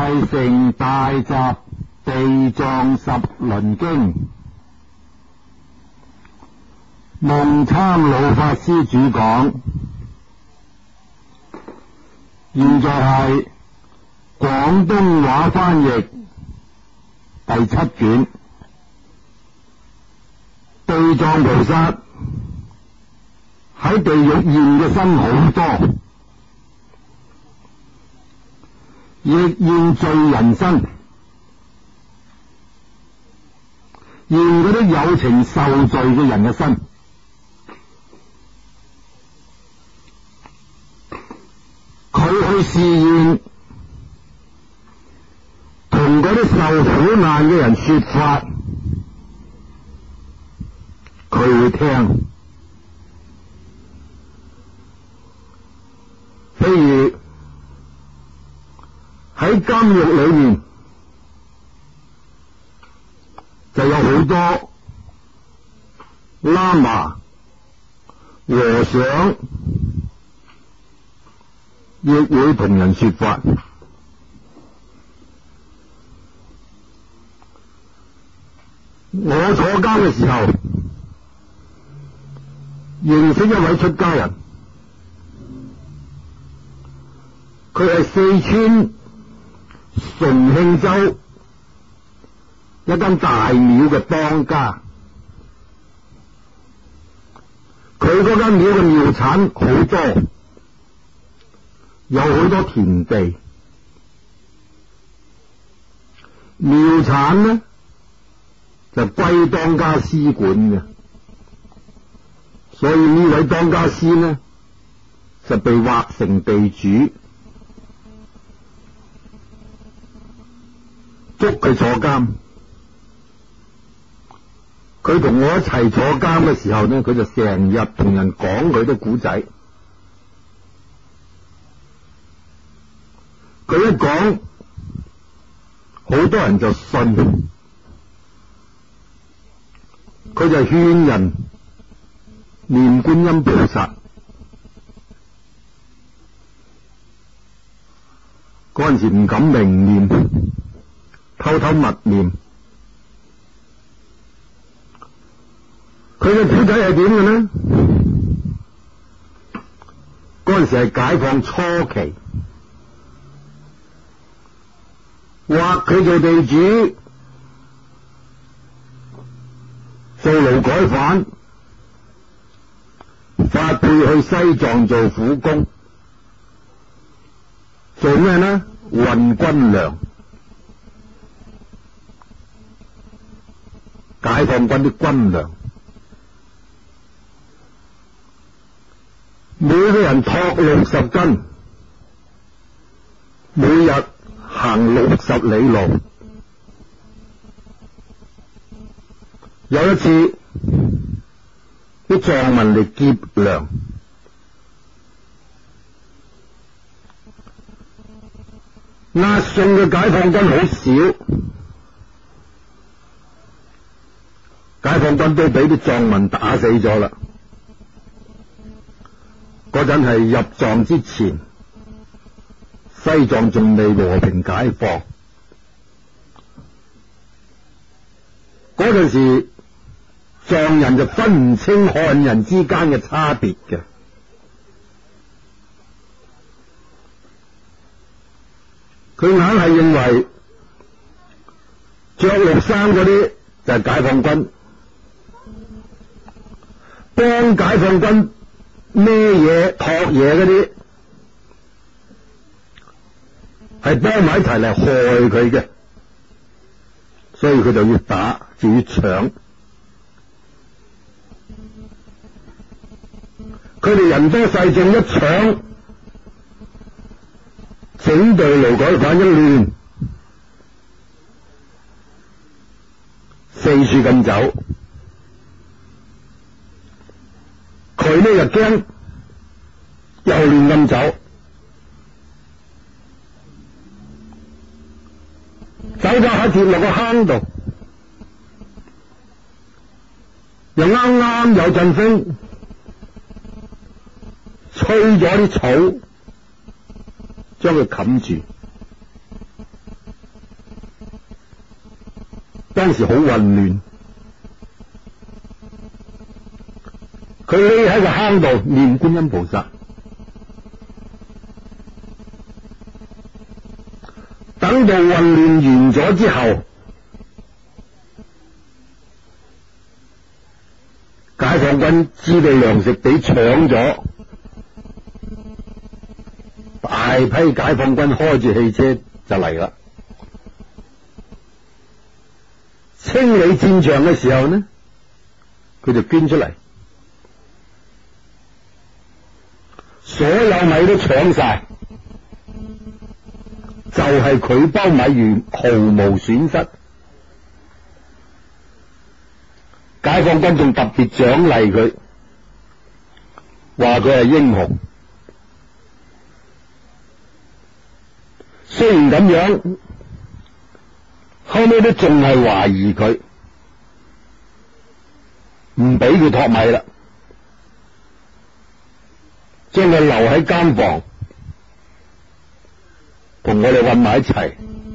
大乘大集地藏十輪經，夢參老法師主講。現在係廣東話翻譯第七卷，地藏菩薩喺地獄現嘅身好多，亦現罪人身，現嗰啲有情受罪嘅人嘅身。佢去示現，同嗰啲受苦難嘅人說法，佢會聽。譬如喺監獄裏面，就有好多喇嘛、和尚，亦會同人說法。我坐監嘅時候，認識一位出家人，佢係四川崇慶州一間大廟嘅當家，佢嗰間廟嘅廟產好多，有好多田地，廟產呢就歸當家師管嘅，所以呢位當家師呢就被劃成地主，捉佢坐監。佢同我一齊坐監嘅時候呢，佢就成日同人講佢啲古仔。佢一講，好多人就信。佢就勸人念觀音菩薩。嗰陣時唔敢明念，偷偷默念。佢嘅古仔係點嘅呢？嗰陣時係解放初期，話佢做地主，做勞改犯，發配去西藏做苦工，做咩呢？運軍糧，解放軍啲軍糧，每個人托60斤，每日行60里路。有一次，啲藏民嚟劫糧，押送嘅解放軍好少，解放軍都俾啲藏民打死咗啦。嗰陣係入藏之前，西藏仲未和平解放，嗰陣時藏人就分唔清漢人之間嘅差別嘅。佢硬係認為着綠衫嗰啲就係解放軍，幫解放軍孭嘢托嘢嗰啲係幫埋一齊嚟害佢嘅，所以佢就要打，就要搶。佢哋人多勢眾，一搶，整隊勞改犯一亂，四處咁走。佢呢又驚，又亂咁走，走咗下跌落個坑度，又啱啱有陣風，吹咗啲草，將佢冚住。 當時好混亂，佢匿喺個坑度念觀音菩薩。等到混亂完咗之後，解放軍知道糧食俾搶咗，大批解放軍開住汽車就嚟啦。清理戰場嘅時候呢，佢就捐出嚟，所有米都搶晒，就係佢包米完毫無損失。解放軍仲特別獎勵佢，話佢係英雄。雖然咁樣，後尾都仲係懷疑佢，唔俾佢托米啦，將佢留喺監房，同我哋混埋一齊。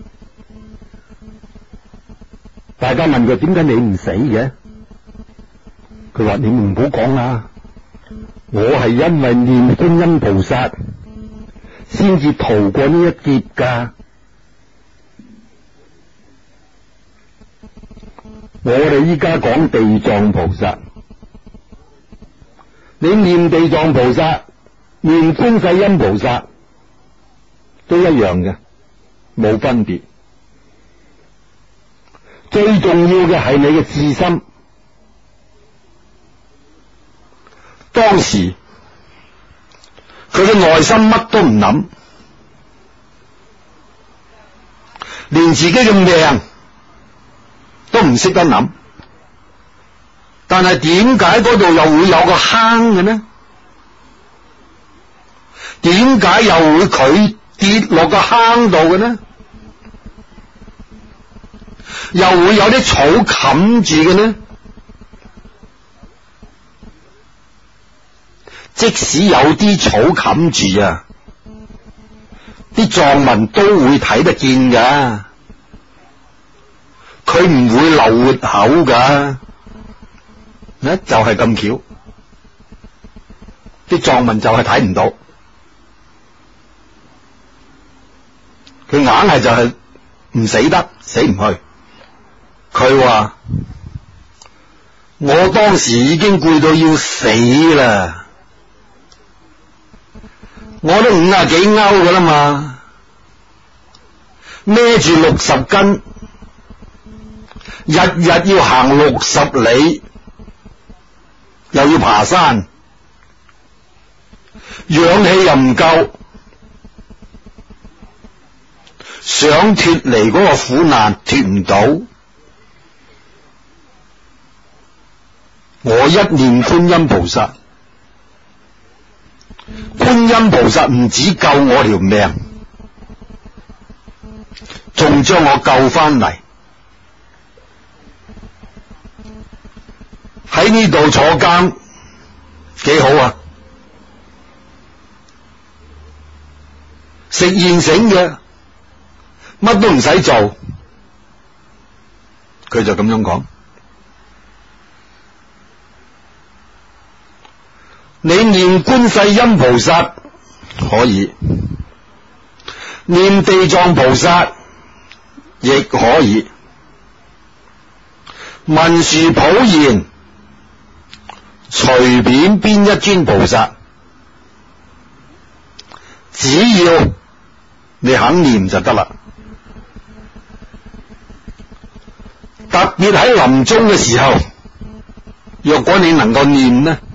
大家問佢點解你唔死嘅？佢話：你唔好講啦，我係因為念觀音菩薩先至逃過呢一劫噶。我哋依家講地藏菩薩，你念地藏菩薩、念觀世音菩薩都一樣嘅，冇分別。最重要嘅係你嘅自心。當時佢嘅內心乜都唔諗，連自己嘅命都唔識得諗。但係點解嗰度又會有個坑嘅呢？點解又會佢跌落個坑度嘅呢？又會有啲草冚住嘅呢？即使有啲草冚住啊，啲藏民都會睇得見噶，佢唔會留活口噶。呢就係咁巧，啲藏民就係睇唔到，佢硬係就係唔死得，死唔去。佢話：我當時已經攰到要死啦。我都50幾歐噶啦嘛，孭住60斤，日日要行60里，又要爬山，氧氣又唔夠，想脫離嗰個苦難脫唔到。我一念觀音菩薩，觀音菩薩唔止救我條命，仲將我救翻嚟。喺呢度坐監幾好啊，食現成嘅，乜都唔使做。佢就咁樣講。你念觀世音菩薩可以，念地藏菩薩亦可以。文殊普賢，隨便邊一尊菩薩，只要你肯念就得啦。特別喺臨終嘅時候，若果你能夠念呢，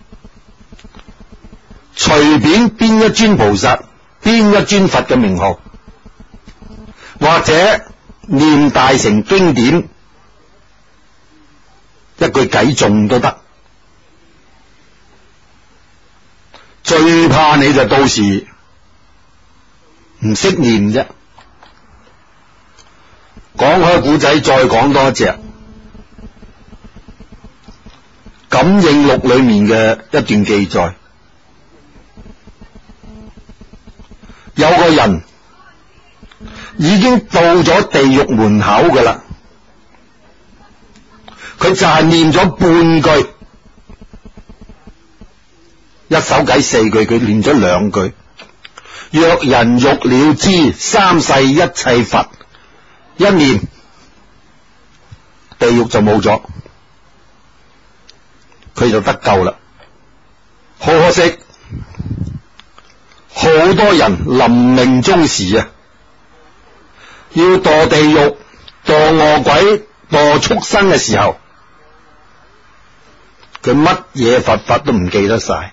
隨便邊一尊菩薩、邊一尊佛嘅名號，或者念大乘經典一句偈頌都得。最怕你就到時唔識念啫。講開古仔，再講多一隻感應錄裏面嘅一段記載。有個人已經到咗地獄門口噶啦， 佢就係念咗半句，一首偈4句，佢念咗2句。若人欲了知三世一切佛，一念地獄就冇咗，佢就得救啦。好可惜，好多人臨命終時啊，要墮地獄、墮餓鬼、墮畜生嘅時候，佢乜嘢佛法都唔記得晒。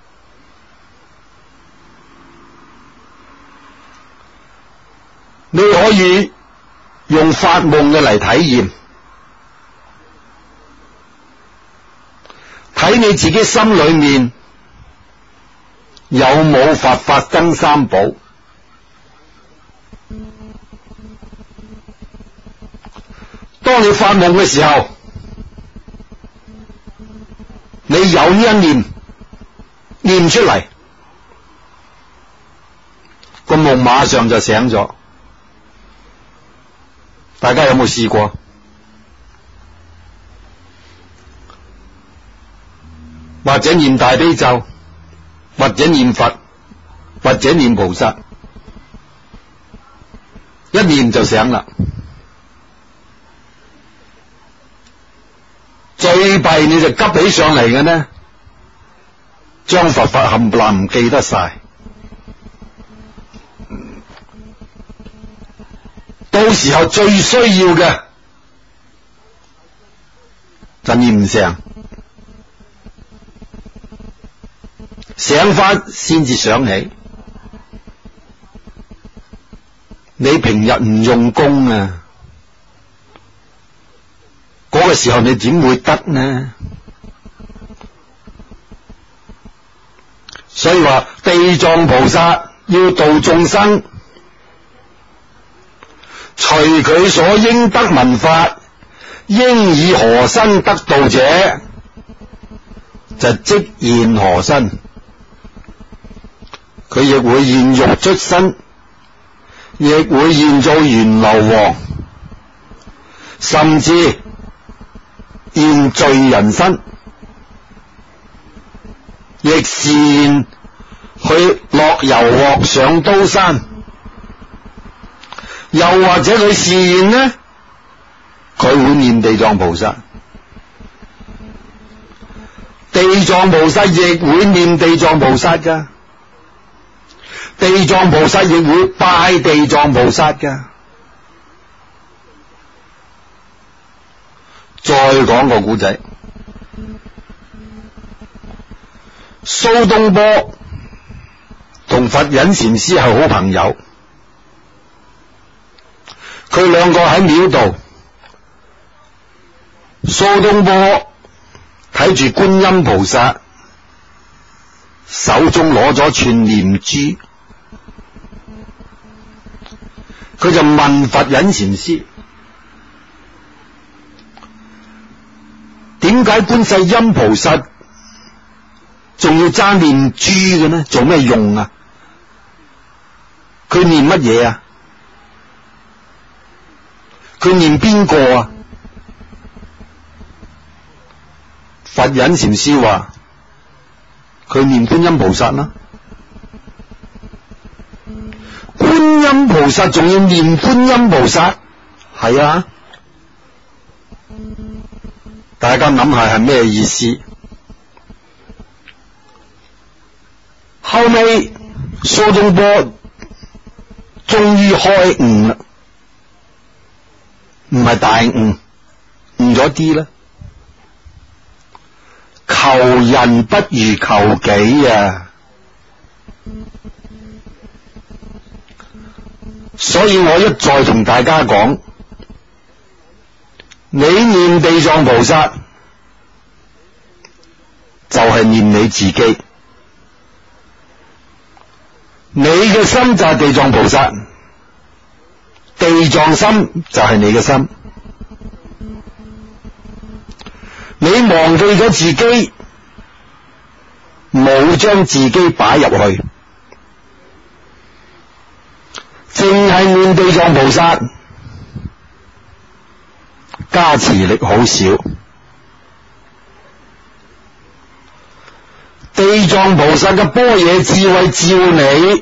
你可以用發夢嘅嚟體驗，睇你自己心裏面有冇佛法僧三寶。當你發夢嘅時候，你有呢一念出嚟，個夢馬上就醒咗。大家有冇試過？或者念大悲咒，或者念佛，或者念菩薩，一念就醒啦。最弊你就急起上嚟嘅呢，將佛法冚唪唥唔記得晒，到時候最需要嘅就念唔成，醒翻先至想起。你平日唔用功啊，嗰個時候你點會得呢？所以話地藏菩薩要度眾生，隨佢所應得聞法，應以何身得度者，就即現何身。佢亦會現肉出身，亦會現做閻羅王，甚至現罪人身，亦是現去落油鑊上刀山。又或者佢示現呢，佢會念地藏菩薩，地藏菩薩亦會念地藏菩薩噶，地藏菩薩亦會拜地藏菩薩噶。再講個古仔，蘇東坡同佛隱禪師係好朋友。佢兩個喺廟度，蘇東坡睇住觀音菩薩手中攞咗串念珠，佢就問佛隱禪師：點解觀世音菩薩仲要揸念珠嘅呢？做咩用啊？佢念乜嘢啊？佢念邊個啊？佛隱禪師話：佢念觀音菩薩啦。觀音菩薩仲要念觀音菩薩，係啊？大家諗下係咩意思？後尾蘇東坡終於開悟啦。唔係大悟，悟咗啲啦。求人不如求己啊！所以我一再同大家講，你念地藏菩薩就係念你自己，你嘅心就係地藏菩薩，地藏心就係你嘅心。你忘記咗自己，冇將自己擺入去，淨係念地藏菩薩，加持力好少。 地藏菩薩嘅般若智慧照你，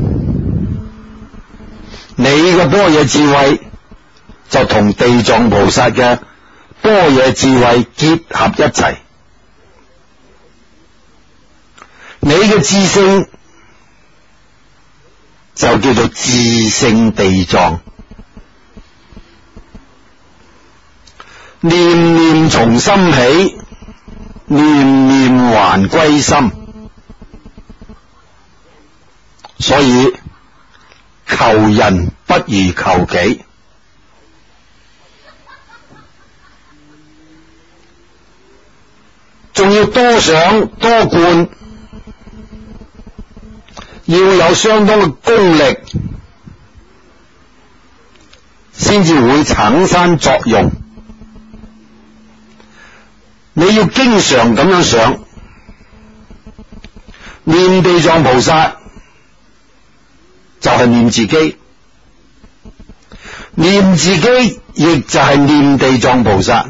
你嘅般若智慧就同地藏菩薩嘅般若智慧結合一齊，你嘅智性就叫做智性地藏，念念從心起，念念還歸心，所以求人不如求己。仲要多想多觀，要有相當嘅功力，先至會產生作用。你要經常咁樣想，念地藏菩薩就係念自己，念自己亦就係念地藏菩薩。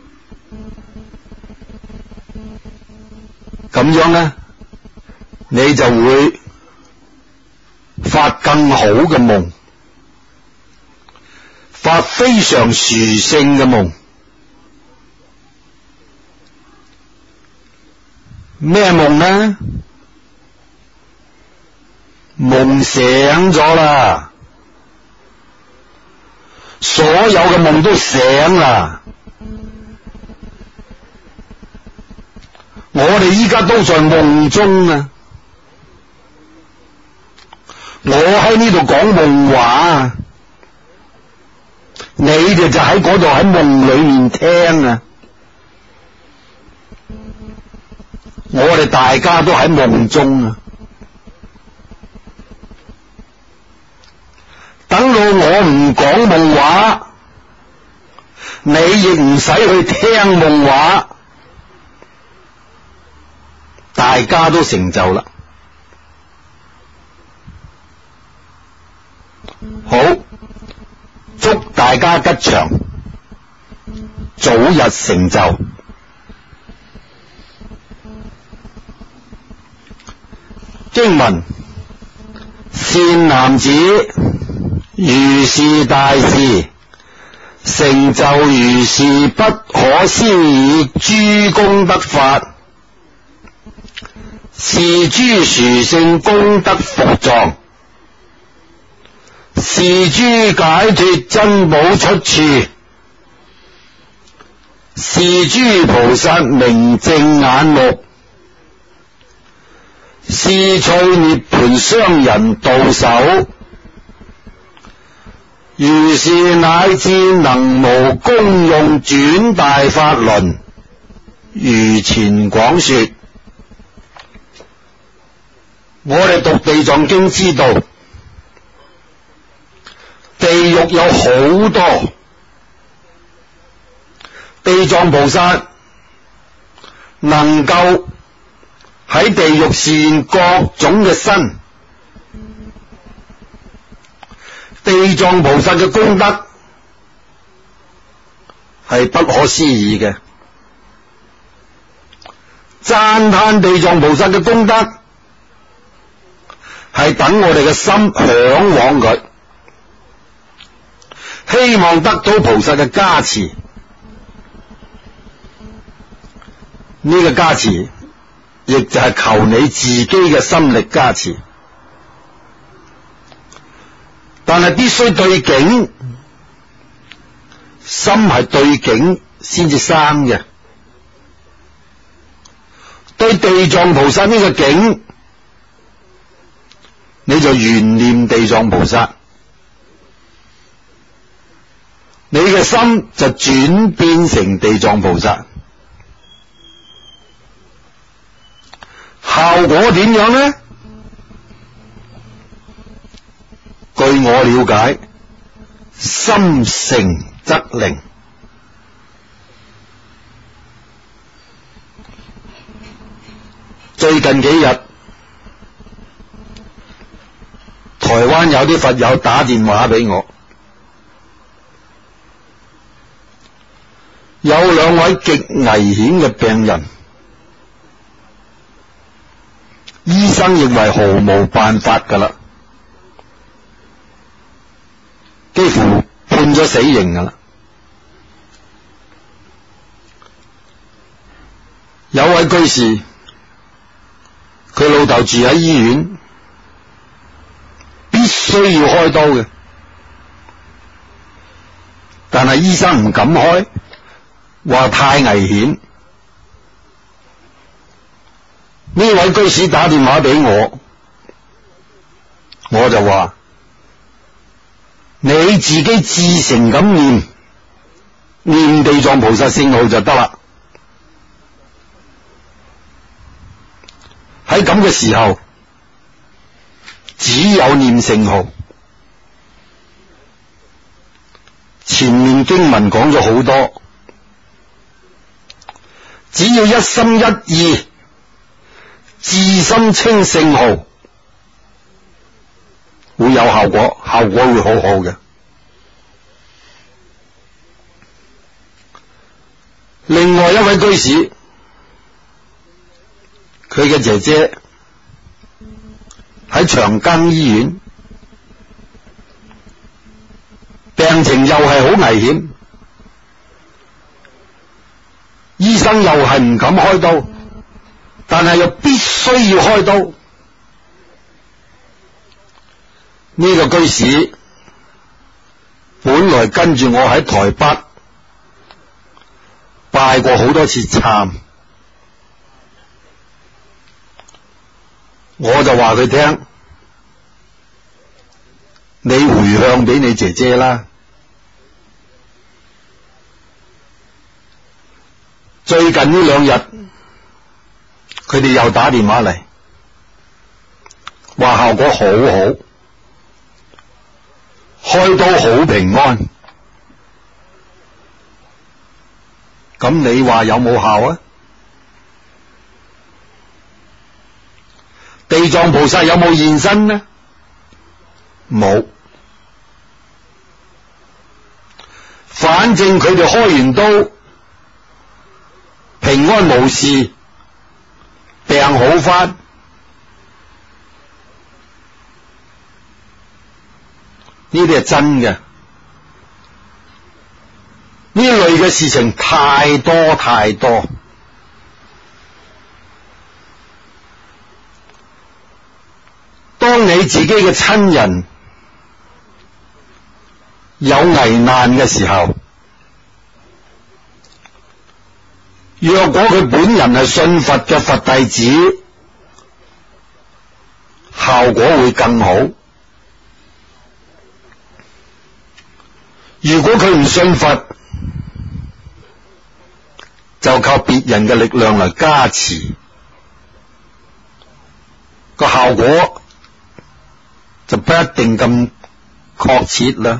咁樣呢，你就會發更好嘅夢，發非常殊勝嘅夢。咩夢呢？夢醒咗啦，所有嘅夢都醒啦。我哋依家都在夢中啊！我喺呢度講夢話，你哋就喺嗰度喺夢裏面聽啊！我哋大家都喺夢中啊！等到我唔講夢話，你亦唔使去聽夢話，大家都成就啦。好，祝大家吉祥，早日成就。經文：善男子，如是大事，成就如是不可思議諸功德法，是諸殊勝功德伏藏，是諸解脫珍寶出處，是諸菩薩明淨眼目，是趣涅槃雙人導首，如是乃至能無功用轉大法輪，如前廣說。我哋讀地藏經知道，地獄有好多，地藏菩薩能夠喺地獄示現各種嘅身，地藏菩薩嘅功德係不可思議嘅，讚嘆地藏菩薩嘅功德係等我哋嘅心向往佢，希望得到菩薩嘅加持。呢個加持亦就係求你自己嘅心力加持，但係必須對境，心係對境先至生嘅。對地藏菩薩呢個境，你就懸念地藏菩薩，你嘅心就轉變成地藏菩薩。效果點樣呢？據我了解，心誠則靈。最近幾日，台灣有啲佛友打電話俾我，有兩位極危險嘅病人， 生認為毫無辦法噶啦，幾乎判咗死刑噶啦。有位居士，佢老豆住喺醫院，必須要開刀嘅，但係醫生唔敢開，話太危險。呢位居士打電話俾我，我就話你自己至誠咁念地藏菩薩聖號就得啦。喺咁嘅時候，只有念聖號。前面經文講咗好多，只要一心一意，至心稱聖號，會有效果，效果會好好嘅。另外一位居士，佢嘅姐姐喺長庚醫院，病情又係好危險，醫生又係唔敢開刀，但係又必須要開刀。呢個居士本來跟住我喺台北拜過好多次懺，我就話佢聽，你回向俾你姐姐啦。最近呢兩日，佢哋又打電話嚟，話效果好好，開刀好平安。咁你話有冇效啊？地藏菩薩有冇現身呢？冇。反正佢哋開完刀，平安無事，病好返。呢啲係真嘅。呢類嘅事情太多太多。當你自己嘅親人有危難嘅時候，若果佢本人係信佛嘅佛弟子，效果會更好。如果佢唔信佛，就靠別人嘅力量嚟加持，個效果就不一定咁確切啦。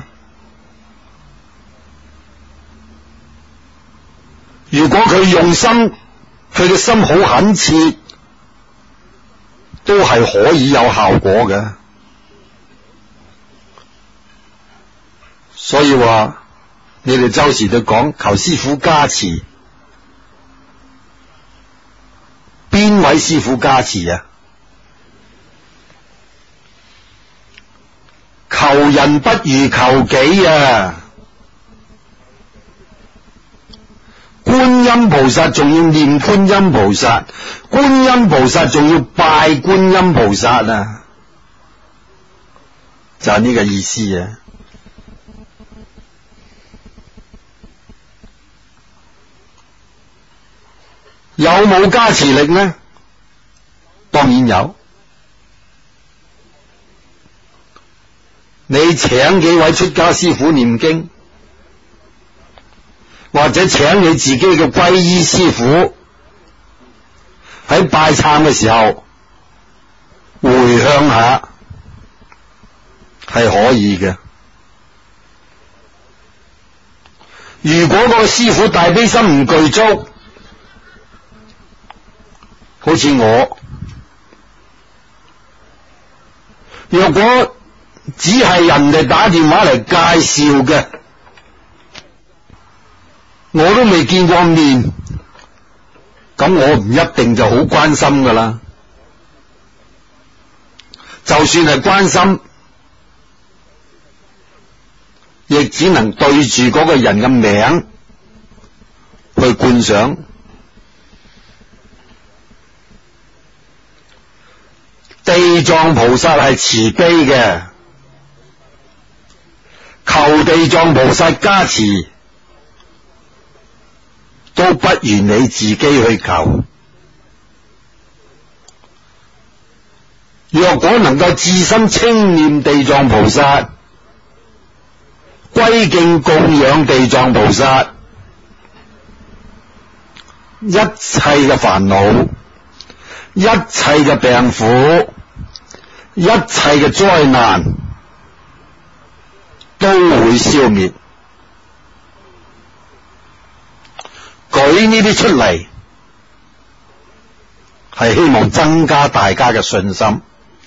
如果佢用心，佢嘅心好懇切，都係可以有效果嘅。所以話你哋周時都講求師父加持，邊位師父加持啊？求人不如求己啊！觀音菩薩仲要念觀音菩薩，觀音菩薩仲要拜觀音菩薩啊！就係呢個意思啊！有冇加持力呢？當然有。你請幾位出家師父念經，或者請你自己嘅皈依師父喺拜懺嘅時候回向下，係可以嘅。如果個師父大悲心唔具足，好似我，若果只係人哋打電話嚟介紹嘅，我都未見過面，咁我唔一定就好關心噶啦。 就算係關心，亦只能對住嗰個人嘅名去觀想。地藏菩薩係慈悲嘅，求地藏菩薩加持，都不如你自己去求。若果能夠至心稱念地藏菩薩，歸敬供養地藏菩薩，一切嘅煩惱，一切嘅病苦，一切嘅災難都會消滅。舉呢啲出嚟，係希望增加大家嘅信心。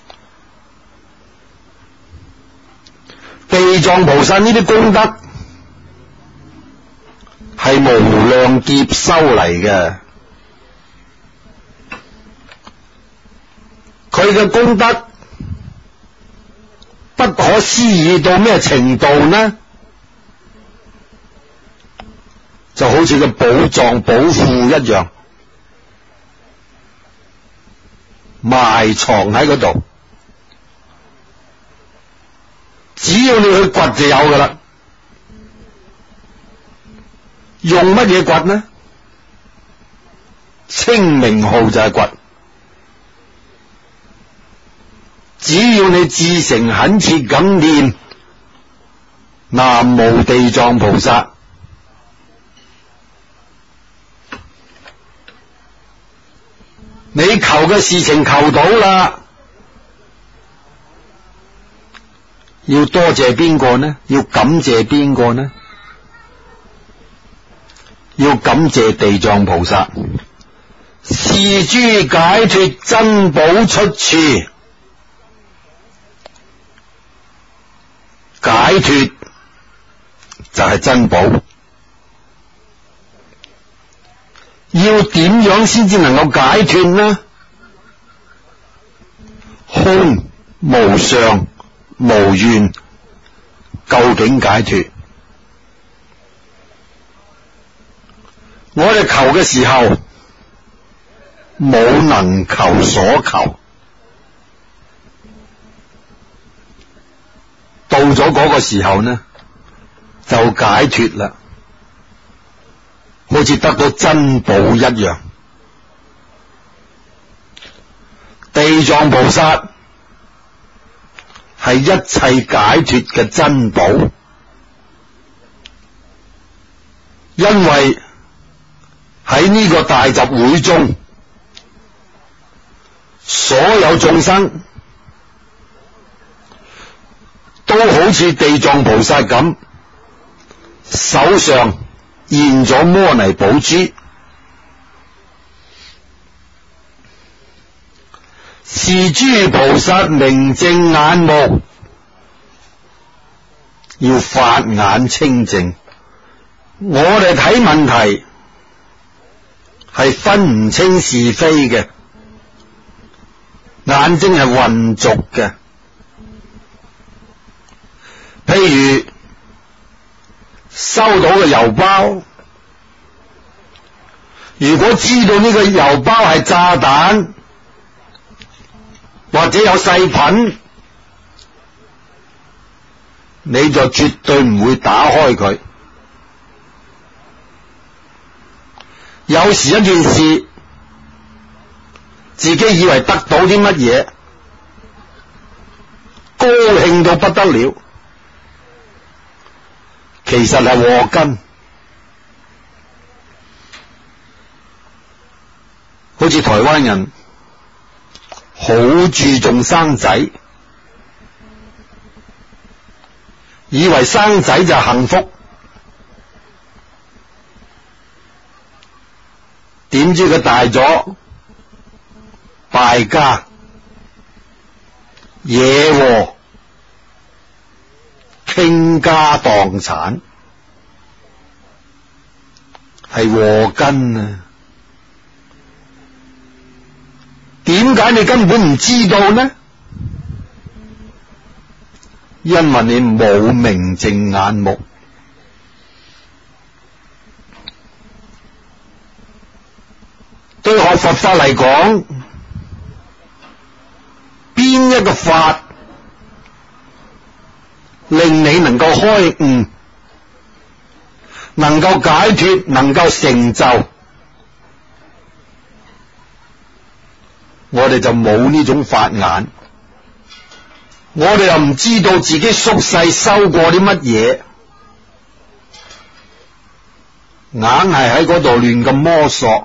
地藏菩薩呢啲功德係無量劫修嚟嘅，佢嘅功德不可思議到咩程度呢？就好似個寶藏寶庫一樣，埋藏喺嗰度，只要你去掘就有噶啦。用乜嘢掘呢？清明號就係掘。只要你至誠懇切咁念南無地藏菩薩，你求嘅事情求到啦。要多謝邊個呢？要感謝邊個呢？要感謝地藏菩薩，是諸解脫珍寶出處。解脫就係珍寶，要點樣先至能夠解脫呢？空無常無願，究竟解脫？我哋求嘅時候冇能求所求，到咗嗰個時候呢，就解脫啦，好似得到珍寶一樣。地藏菩薩係一切解脫嘅珍寶，因為喺呢個大集會中，所有眾生都好似地藏菩薩咁，手上現咗摩尼寶珠，是諸菩薩明淨眼目，要法眼清淨。我哋睇問題係分唔清是非嘅，眼睛係渾濁嘅。譬如收到嘅郵包，如果知道呢個郵包係炸彈或者有細菌，你就絕對唔會打開佢。有時一件事，自己以為得到啲乜嘢，高興到不得了，其實係禍根。好似台灣人好注重生仔，以為生仔就幸福，點知佢大咗敗家惹禍，傾家蕩產，係禍根啊！點解你根本唔知道呢？ 因為你冇明淨眼目。對學佛法嚟講，邊一個法令你能夠開悟，能夠解脫，能夠成就，我哋就冇呢種法眼，我哋又唔知道自己宿世修過啲乜嘢，硬係喺嗰度亂咁摸索。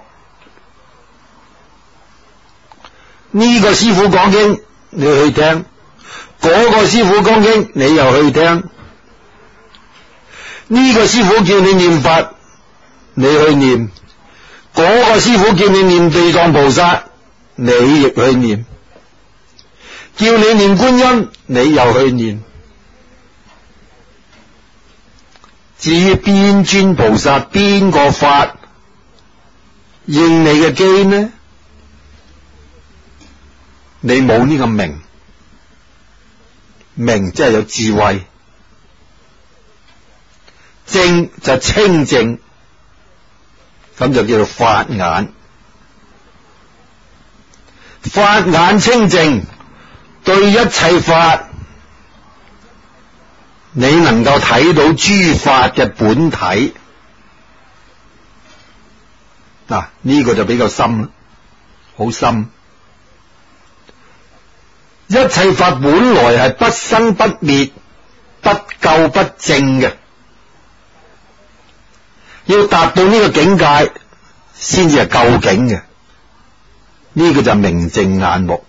呢個師傅講經你去聽，嗰個師傅講經你又去聽，呢個師傅叫你念佛你去念，嗰個師傅叫你念地藏菩薩你亦去念，叫你念觀音你又去念。至於邊尊菩薩邊個法應你嘅機呢？你冇呢個明，明即係有智慧，正就清淨，咁就叫做法眼。法眼清淨，對一切法，你能夠睇到諸法嘅本體。嗱，呢個就比較深啦，好深。一切法本來係不生不滅、不垢不淨嘅，要達到呢個境界先至係究竟嘅。呢個就係明淨眼目。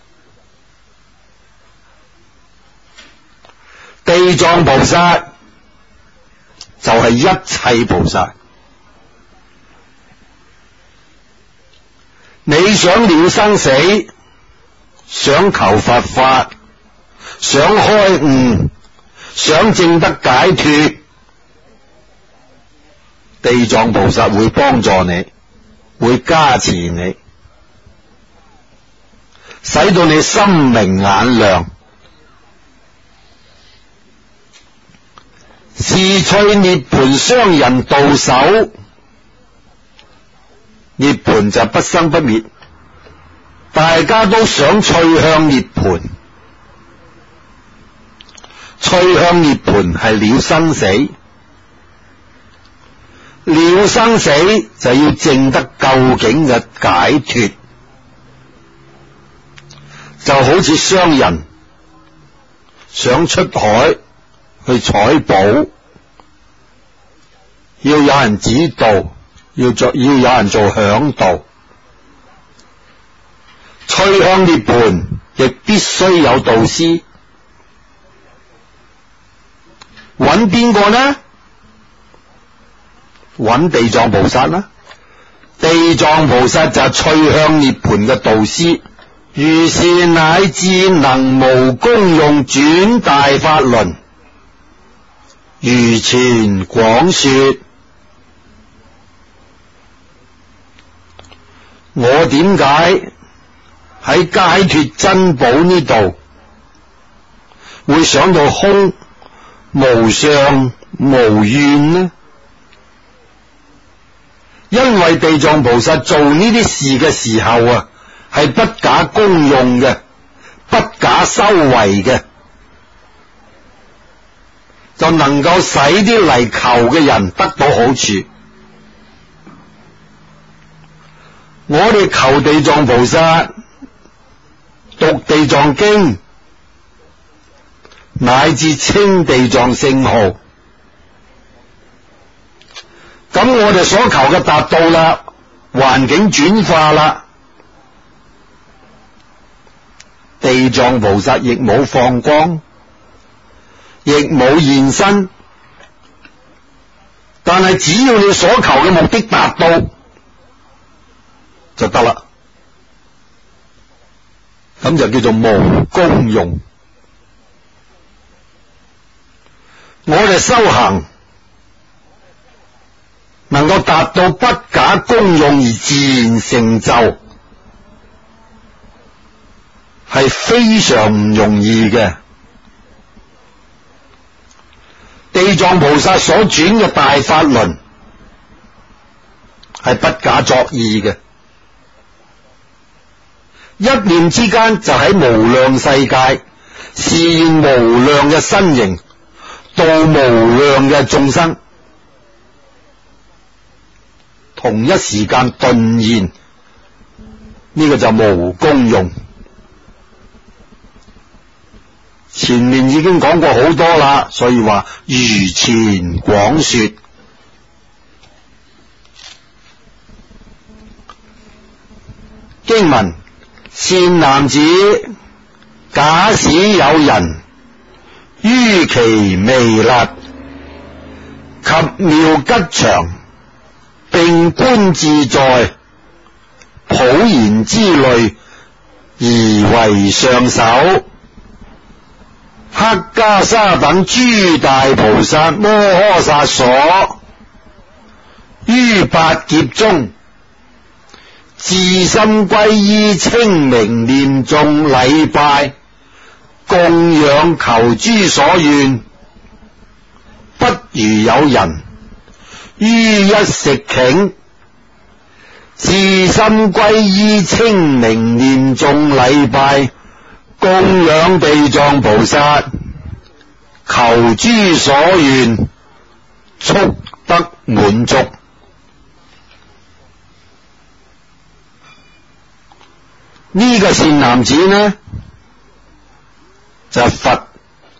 地藏菩薩就係一切菩薩。你想了生死，想求佛法，想開悟，想證得解脫，地藏菩薩會幫助你，會加持你，使到你心明眼亮。是趣涅槃雙人道手，涅槃就不生不滅，大家都想趣向涅槃，趣向涅槃係了生死，了生死就要證得究竟嘅解脫，就好似商人想出海去採寶，要有人指導，要有人做嚮導。趣向涅槃亦必須有導師，揾邊個呢？揾地藏菩薩啦。地藏菩薩就係趣向涅槃嘅導師。如是乃至能無功用轉大法輪，如前廣說。我點解喺解脫珍寶呢度會想到空無相無願呢？因為地藏菩薩做呢啲事嘅時候啊，係不假功用嘅，不假修為嘅，就能夠使啲嚟求嘅人得到好處。我哋求地藏菩薩，讀地藏經，乃至稱地藏聖號，咁我哋所求嘅達到啦，環境轉化啦，地藏菩薩亦冇放光，亦冇現身，但係只要你所求嘅目的達到就得啦，咁就叫做無功用。我哋修行能夠達到不假功用而自然成就，係非常唔容易嘅。 地藏菩薩所轉嘅大法輪係不假作意嘅，一念之間就喺無量世界示現無量嘅身形，度無量嘅眾生，同一時間頓現，呢個就無功用。前面已經講過好多啦，所以話如前廣說。經文：善男子，假使有人於其彌勒及妙吉祥，並觀自在普賢之類，而為上首，黑袈裟等諸大菩薩摩訶薩所，於八劫中自心歸依稱名念誦禮拜供養求諸所願，不如有人於一食頃自心歸依稱名念誦禮拜供養地藏菩薩求諸所願，速得滿足。呢個善男子呢，就係佛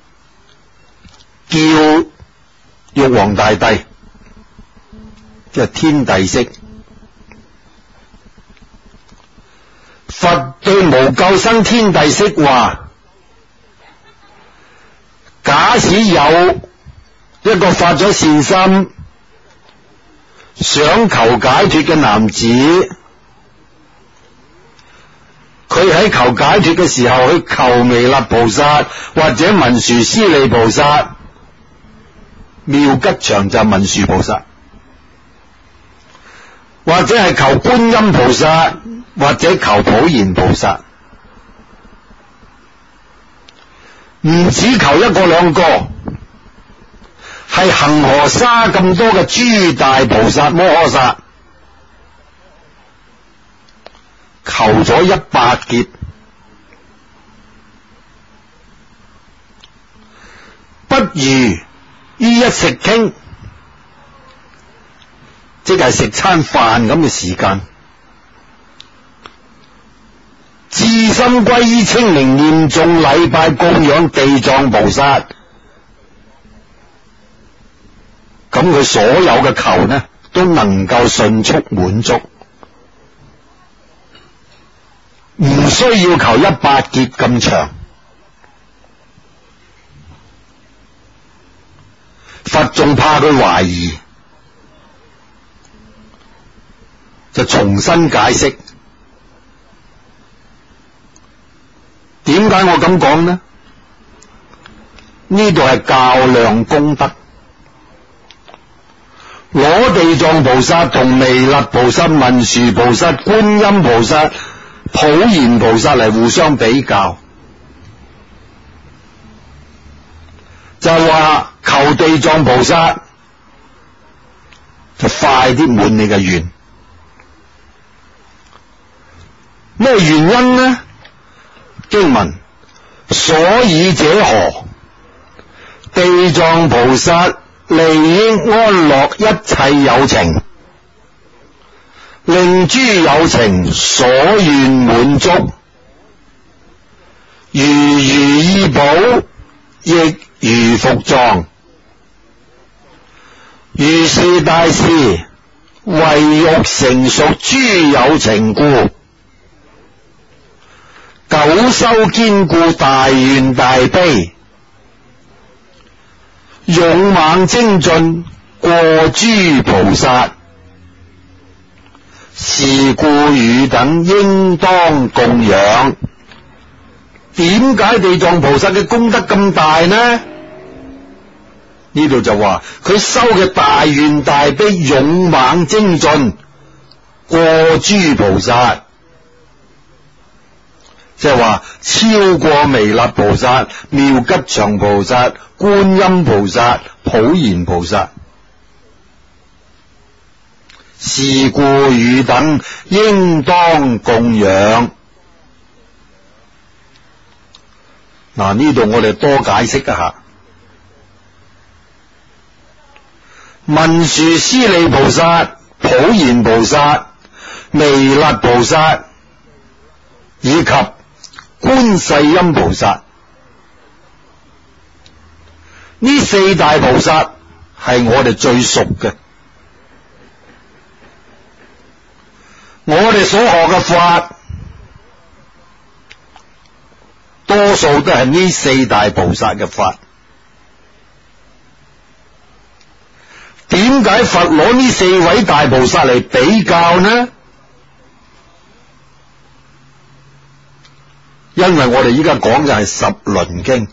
叫玉皇大帝，即係天帝釋。佛對無救生天帝釋話：假使有一個發咗善心，想求解脫嘅男子，佢喺求解脫嘅時候去求彌勒菩薩或者文殊師利菩薩，妙吉祥就文殊菩薩，或者係求觀音菩薩或者求普賢菩薩，唔止求一個兩個，係恒河沙咁多嘅諸大菩薩摩訶薩，求咗100劫，不如於一食頃，即係食餐飯咁嘅時間，自心歸依稱名念誦禮拜供養地藏菩薩，咁佢所有嘅求呢，都能夠迅速滿足，唔需要求100劫咁長。佛仲怕佢懷疑，就重新解釋。點解我咁講呢？呢度係較量功德，攞地藏菩薩同彌勒菩薩、文殊菩薩、觀音菩薩、普賢菩薩嚟互相比較，就係話求地藏菩薩就快啲滿你嘅願。咩原因呢？經文：所以者何？地藏菩薩利益安樂一切有情，令諸有情所願滿足，如衣寶，亦如伏藏。如是大事，為欲成熟諸有情故，久修堅固大願大悲，勇猛精進過諸菩薩，是故汝等應當供養。點解地藏菩薩嘅功德咁大呢？呢度就話佢修嘅大願大悲勇猛精進過諸菩薩， 即係話超過彌勒菩薩、妙吉祥菩薩、觀音菩薩、普賢菩薩。是故汝等應當供養。嗱，呢度我哋多解釋一下。文殊師利菩薩、普賢菩薩、彌勒菩薩以及觀世音菩薩，呢四大菩薩係我哋最熟嘅。我哋所學嘅法，多數都係呢四大菩薩嘅法。點解佛攞呢四位大菩薩嚟比較呢？因為我哋依家講嘅係十輪經。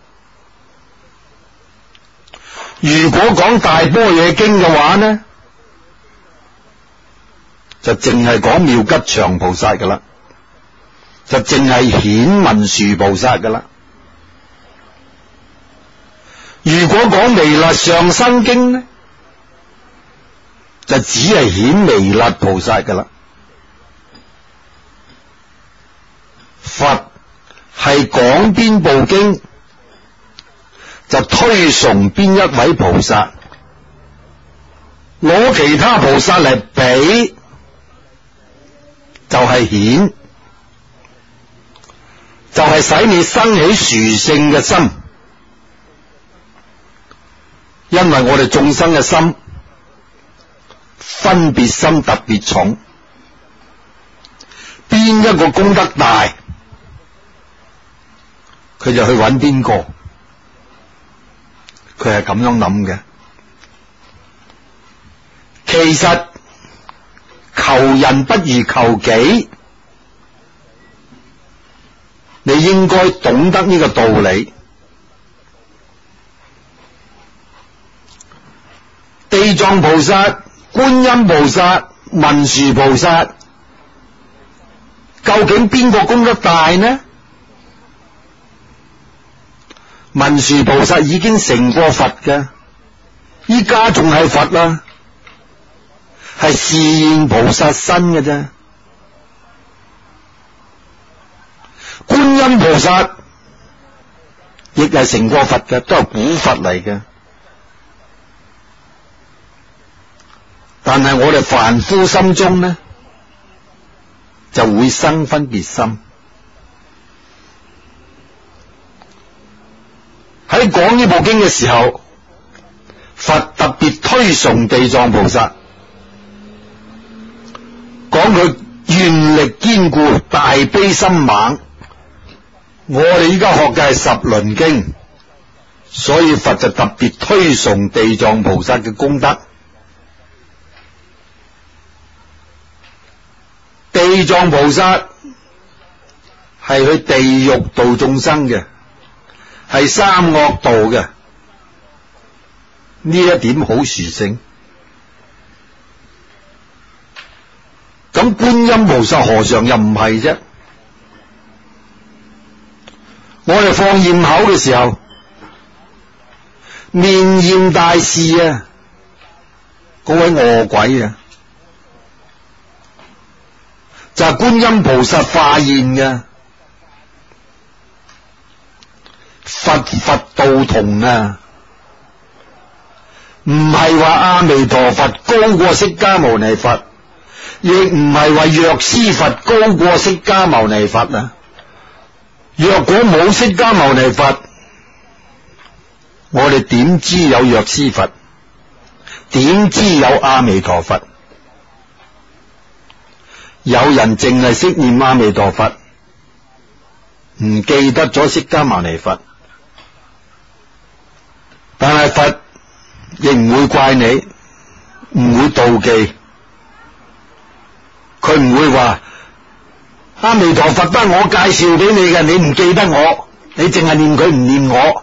如果講大般若經嘅話呢，就淨係講妙吉祥菩薩噶啦，就淨係顯文殊菩薩噶啦。如果講彌勒上生經呢，就只係顯彌勒菩薩噶啦。佛係講邊部經，就推崇邊一位菩薩，攞其他菩薩嚟比，就係顯，就係使你生起殊勝嘅心。因為我哋眾生嘅心分別心特別重，邊一個功德大，佢就去揾邊個，佢係咁樣諗嘅。其實求人不如求己，你應該懂得呢個道理。地藏菩薩、觀音菩薩、文殊菩薩，究竟邊個功德大呢？文殊菩薩已經成過佛嘅，依家仲係佛啦，係示現菩薩身嘅啫。觀音菩薩亦係成過佛嘅，都係古佛嚟嘅。但係我哋凡夫心中呢，就會生分別心。喺講呢部經嘅時候，佛特別推崇地藏菩薩，講佢願力堅固、大悲心猛。我哋依家學嘅係十輪經，所以佛就特別推崇地藏菩薩嘅功德。地藏菩薩係去地獄度眾生嘅，係三惡道嘅，呢一點好殊勝。咁觀音菩薩何嘗又唔係啫？我哋放焰口嘅時候，面焰大士啊，嗰位餓鬼啊，就係觀音菩薩化現嘅。佛佛道同啊，唔係話阿彌陀佛高過釋迦牟尼佛，亦唔係話藥師佛高過釋迦牟尼佛啊。若果冇釋迦牟尼佛，我哋點知有藥師佛？點知有阿彌陀佛？有人淨係識念阿彌陀佛，唔記得咗釋迦牟尼佛。但係佛亦唔會怪你，唔會妒忌，佢唔會話阿彌陀佛都係我介紹俾你嘅，你唔記得我，你淨係念佢唔念我。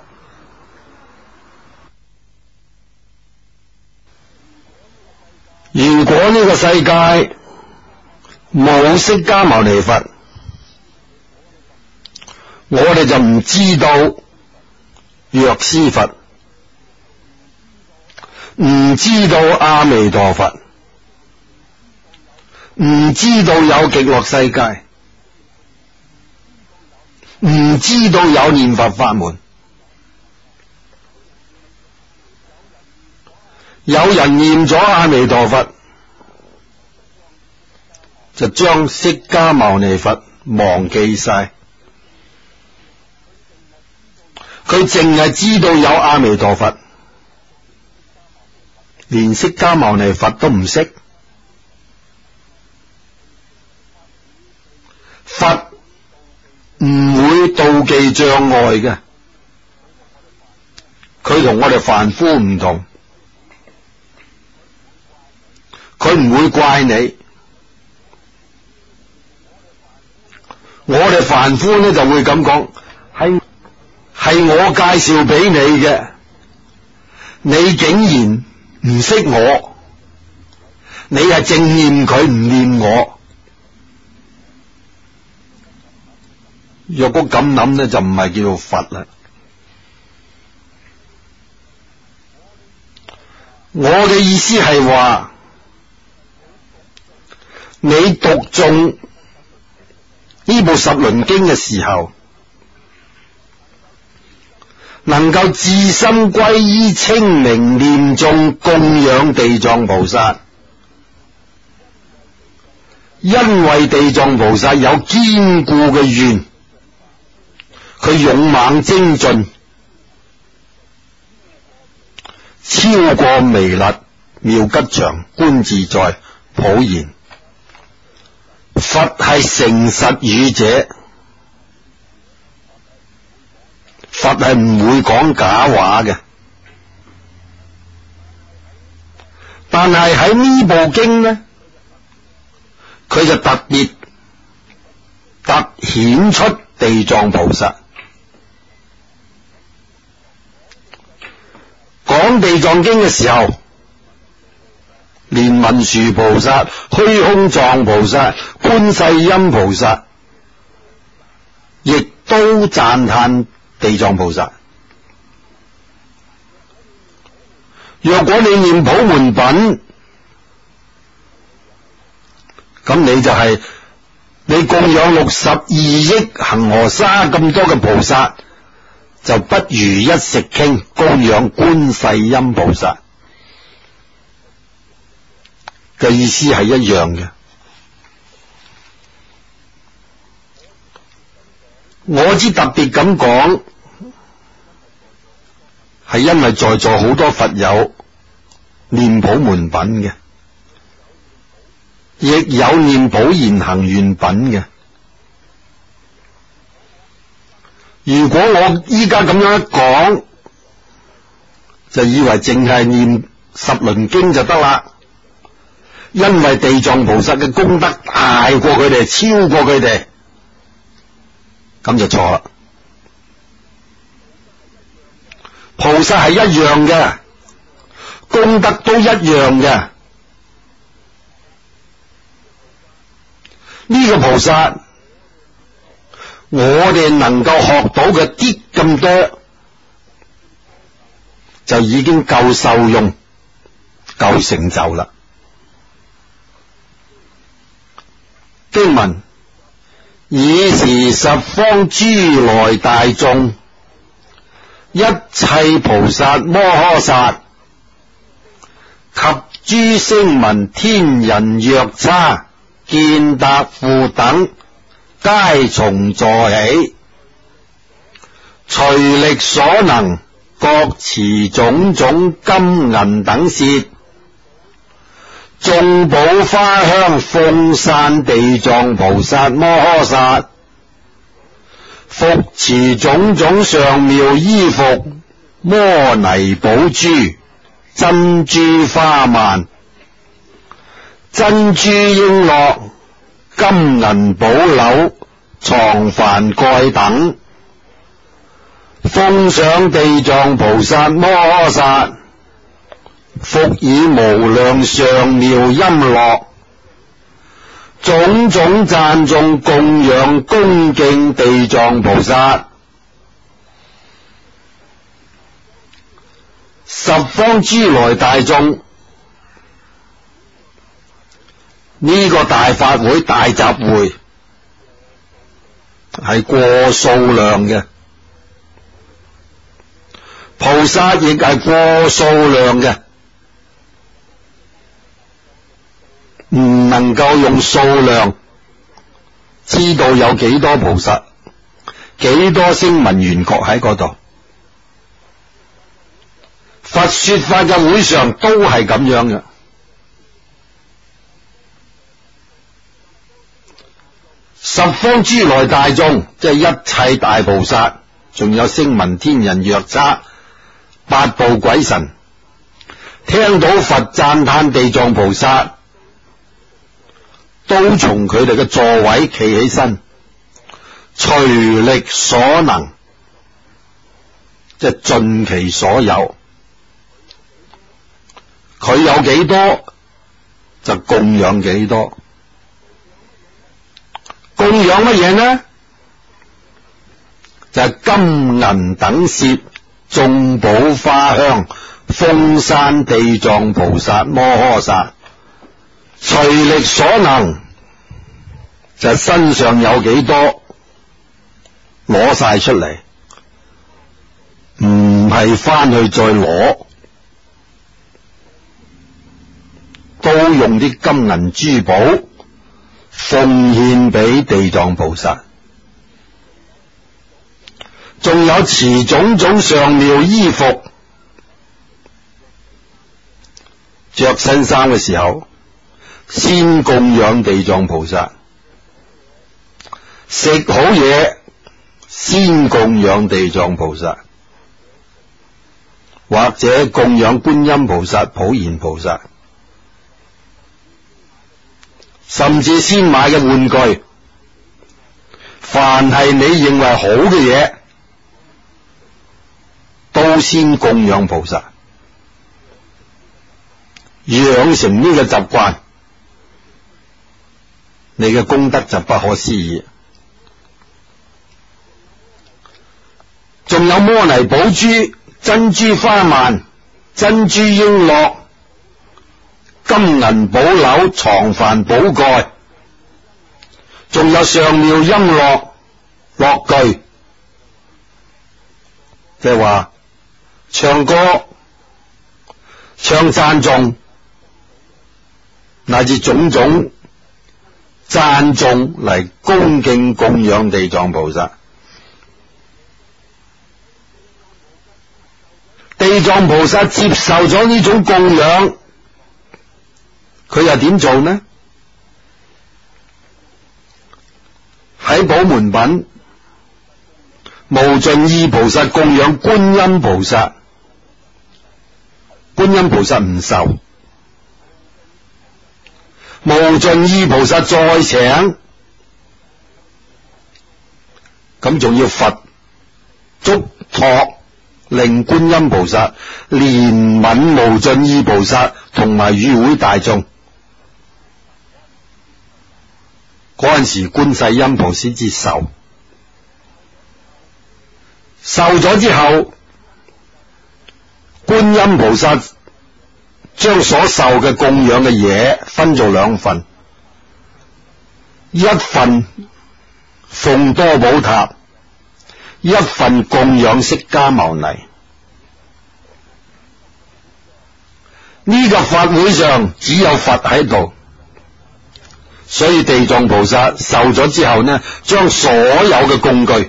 如果呢個世界冇釋迦牟尼佛， 我哋就唔知道藥師佛，唔知道阿彌陀佛，唔知道有極樂世界，唔知道有念佛法門。有人念咗阿彌陀佛，就將釋迦牟尼佛忘記晒，佢淨係知道有阿彌陀佛，連釋迦牟尼佛都唔識。佛唔會妒忌障礙嘅，佢同我哋凡夫唔同，佢唔會怪你。我哋凡夫呢就會咁講，係我介紹俾你嘅，你竟然唔識我，你係正念佢唔念我。若果咁諗呢，就唔係叫做佛啦。我嘅意思係話，你讀誦呢部十輪經嘅時候，能夠至心歸依清明念誦供養地藏菩薩，因為地藏菩薩有堅固嘅願，佢勇猛精進，超過彌勒、妙吉祥、觀自在、普賢。佛係誠實語者，佛係唔會講假話嘅。但係喺呢部經呢，佢就特別突顯出地藏菩薩。講地藏經嘅時候，連文殊菩薩、虛空藏菩薩、觀世音菩薩亦都讚歎地藏菩薩。若果你念普門品，咁你就係你供養62億恒河沙咁多嘅菩薩，就不如一食傾供養觀世音菩薩嘅意思係一樣嘅。我之特別咁講，係因為在座好多佛友念普門品嘅，亦有念普賢行願品嘅。如果我依家咁樣一講，就以為淨係念十輪經就得啦，因為地藏菩薩嘅功德大過佢哋，超過佢哋，咁就錯啦。菩薩係一樣嘅，功德都一樣嘅。呢個菩薩，我哋能夠學到嘅啲咁多，就已經夠受用、夠成就啦。經文：爾時十方諸來大眾，一切菩薩摩訶薩及諸聲聞天人藥叉健達父等，皆從座起，隨力所能，各持種種金銀等屑，眾寶花香奉散地藏菩薩摩訶薩，復持種種上妙衣服、摩尼寶珠、珍珠花鬘、珍珠瓔珞、金銀寶樓、床幡蓋等，奉上地藏菩薩摩訶薩，復以無量上妙音樂， 種種讚頌供養恭敬地藏菩薩，十方諸來大眾，呢個大法會大集會係過數量嘅，菩薩亦係過數量嘅，唔能夠用數量知道有幾多菩薩，幾多聲聞緣覺喺嗰度。佛說法嘅會上都係咁樣嘅。十方諸來大眾，即係一切大菩薩，仲有聲聞天人藥叉、八部鬼神，聽到佛讚歎地藏菩薩，都從佢哋嘅座位企起身，隨力所能，即係盡其所有，佢有幾多就供養幾多。供養乜嘢呢？就係金銀等攝、眾寶花香、風山地藏菩薩摩訶薩，隨力所能，就係身上有幾多攞晒出嚟，唔係翻去再攞，都用啲金銀珠寶奉獻俾地藏菩薩，仲有持種種上妙衣服，着新衫嘅時候先供養地藏菩薩，食好嘢先供養地藏菩薩，或者供養觀音菩薩、普賢菩薩，甚至先買嘅玩具，凡係你認為好嘅嘢，都先供養菩薩，養成呢個習慣，你嘅功德就不可思議。仲有摩尼寶珠、珍珠花鬘、珍珠瓔珞、金銀寶樓、床幡寶蓋，仲有上妙音樂樂具，即係話唱歌、唱讚頌，乃至種種讚頌嚟恭敬供養地藏菩薩。地藏菩薩接受咗呢種供養，佢又點做呢？喺寶門品，無盡意菩薩供養觀音菩薩，觀音菩薩唔受。無盡意菩薩再請，咁仲要佛囑託，令觀音菩薩憐憫無盡意菩薩同埋與會大眾。嗰陣時觀世音菩薩接受，受咗之後，觀音菩薩將所受嘅供養嘅嘢分做兩份，一份奉多寶塔，一份供養釋迦牟尼。呢個法會上只有佛喺度，所以地藏菩薩受咗之後呢，將所有嘅供具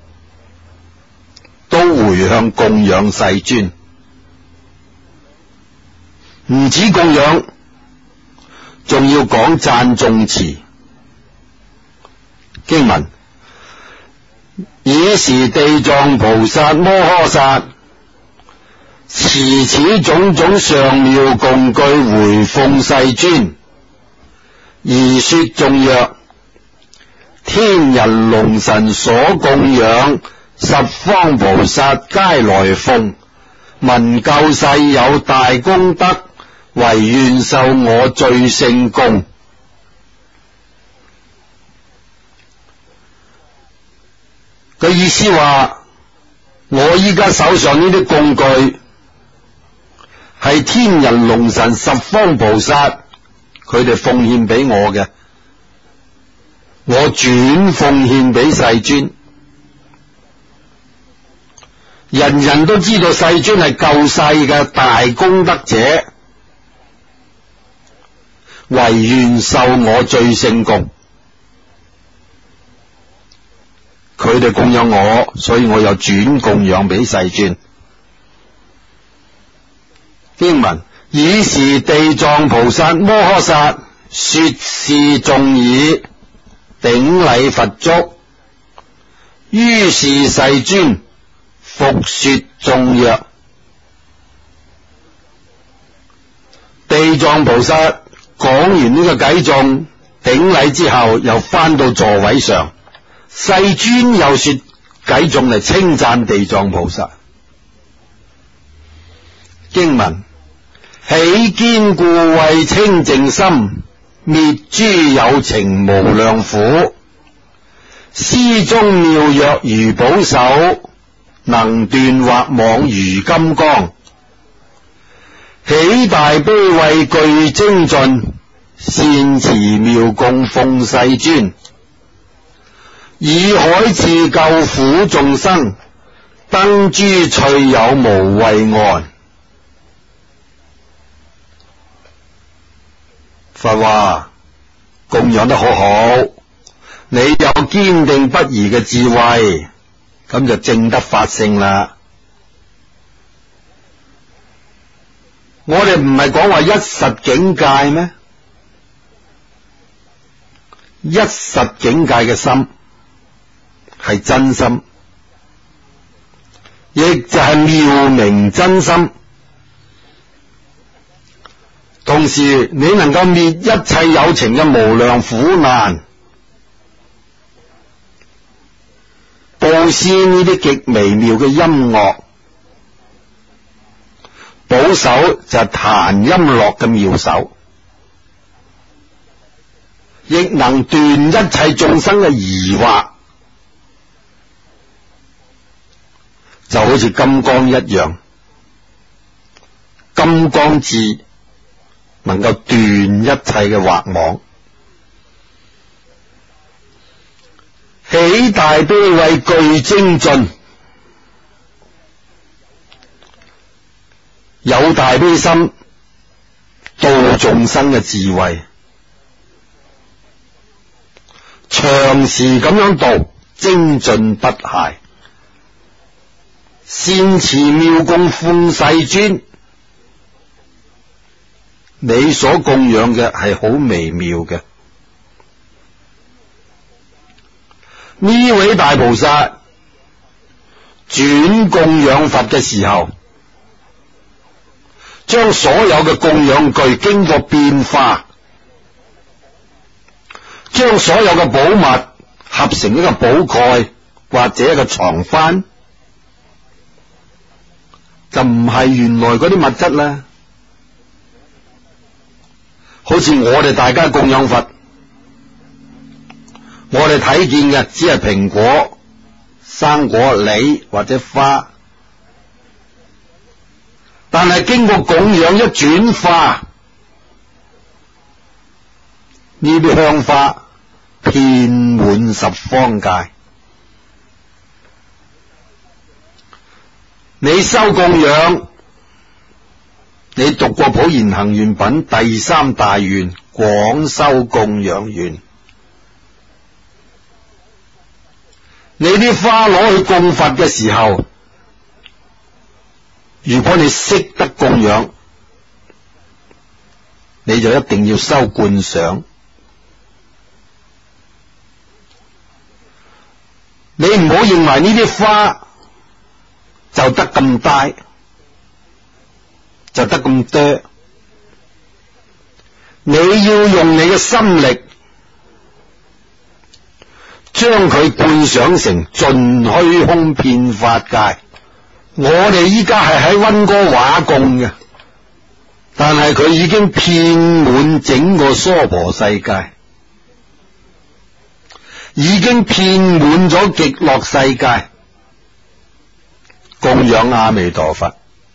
都回向供養世尊。唔止供養，仲要講讚頌詞經文，以是地藏菩薩摩訶薩持此種種上妙供具回奉世尊，而說頌曰：天人龍神所供養，十方菩薩皆來奉，聞救世有大功德，唯願受我最勝供。 個意思話，我依家手上呢啲工具係天人龍神十方菩薩佢哋奉獻俾我嘅，我轉奉獻俾世尊。人人都知道世尊係救世嘅大功德者，唯願受我最勝供。佢哋供養我，所以我又轉供養俾世尊。經文：爾時地藏菩薩摩訶薩說是眾已，頂禮佛足。於是世尊復說眾曰：地藏菩薩講完呢個偈頌，頂禮之後，又翻到座位上，世尊又說偈頌嚟稱讚地藏菩薩。經文：喜堅固慧清淨心，滅諸有情無量苦。施中妙藥如寶手，能斷惑網如金剛。喜大悲慧具精進，善持妙供奉世尊。以海賜救苦眾生，登諸趣有無畏岸。佛話供養得好好，你有堅定不移嘅智慧，咁就證得法性啦。我哋唔係講話一實境界咩？一實境界嘅心係真心，亦就係妙明真心。同時你能夠滅一切有情嘅無量苦難，布施呢啲極微妙嘅音樂，保守就係彈音樂嘅妙手，亦能斷一切眾生嘅疑惑，就好似金剛一樣，金剛智能夠斷一切嘅惑網。喜大悲慧具精進，有大悲心度眾生嘅智慧，長時咁樣度，精進不懈，善持妙供奉世尊。你所供養嘅係好微妙嘅。呢位大菩薩轉供養佛嘅時候，將所有嘅供養具經過變化，將所有嘅寶物合成一個寶蓋或者一個床幡，就唔係原來嗰啲物質啦。好似我哋大家供養佛，我哋睇見嘅只係蘋果、生果、梨或者花，但係經過供養一轉化，呢啲香花遍滿十方界。你修供養，你讀過《普賢行願品》第三大願廣修供養願，你啲花攞去供佛嘅時候，如果你識得供養，你就一定要修觀想。你唔好認為呢啲花就得咁大，就得咁多，你要用你嘅心力，將佢觀想成盡虛空遍法界。我哋依家係喺溫哥華供嘅，但係佢已經遍滿整個娑婆世界。 已經遍滿咗極樂世界，供養阿彌陀佛，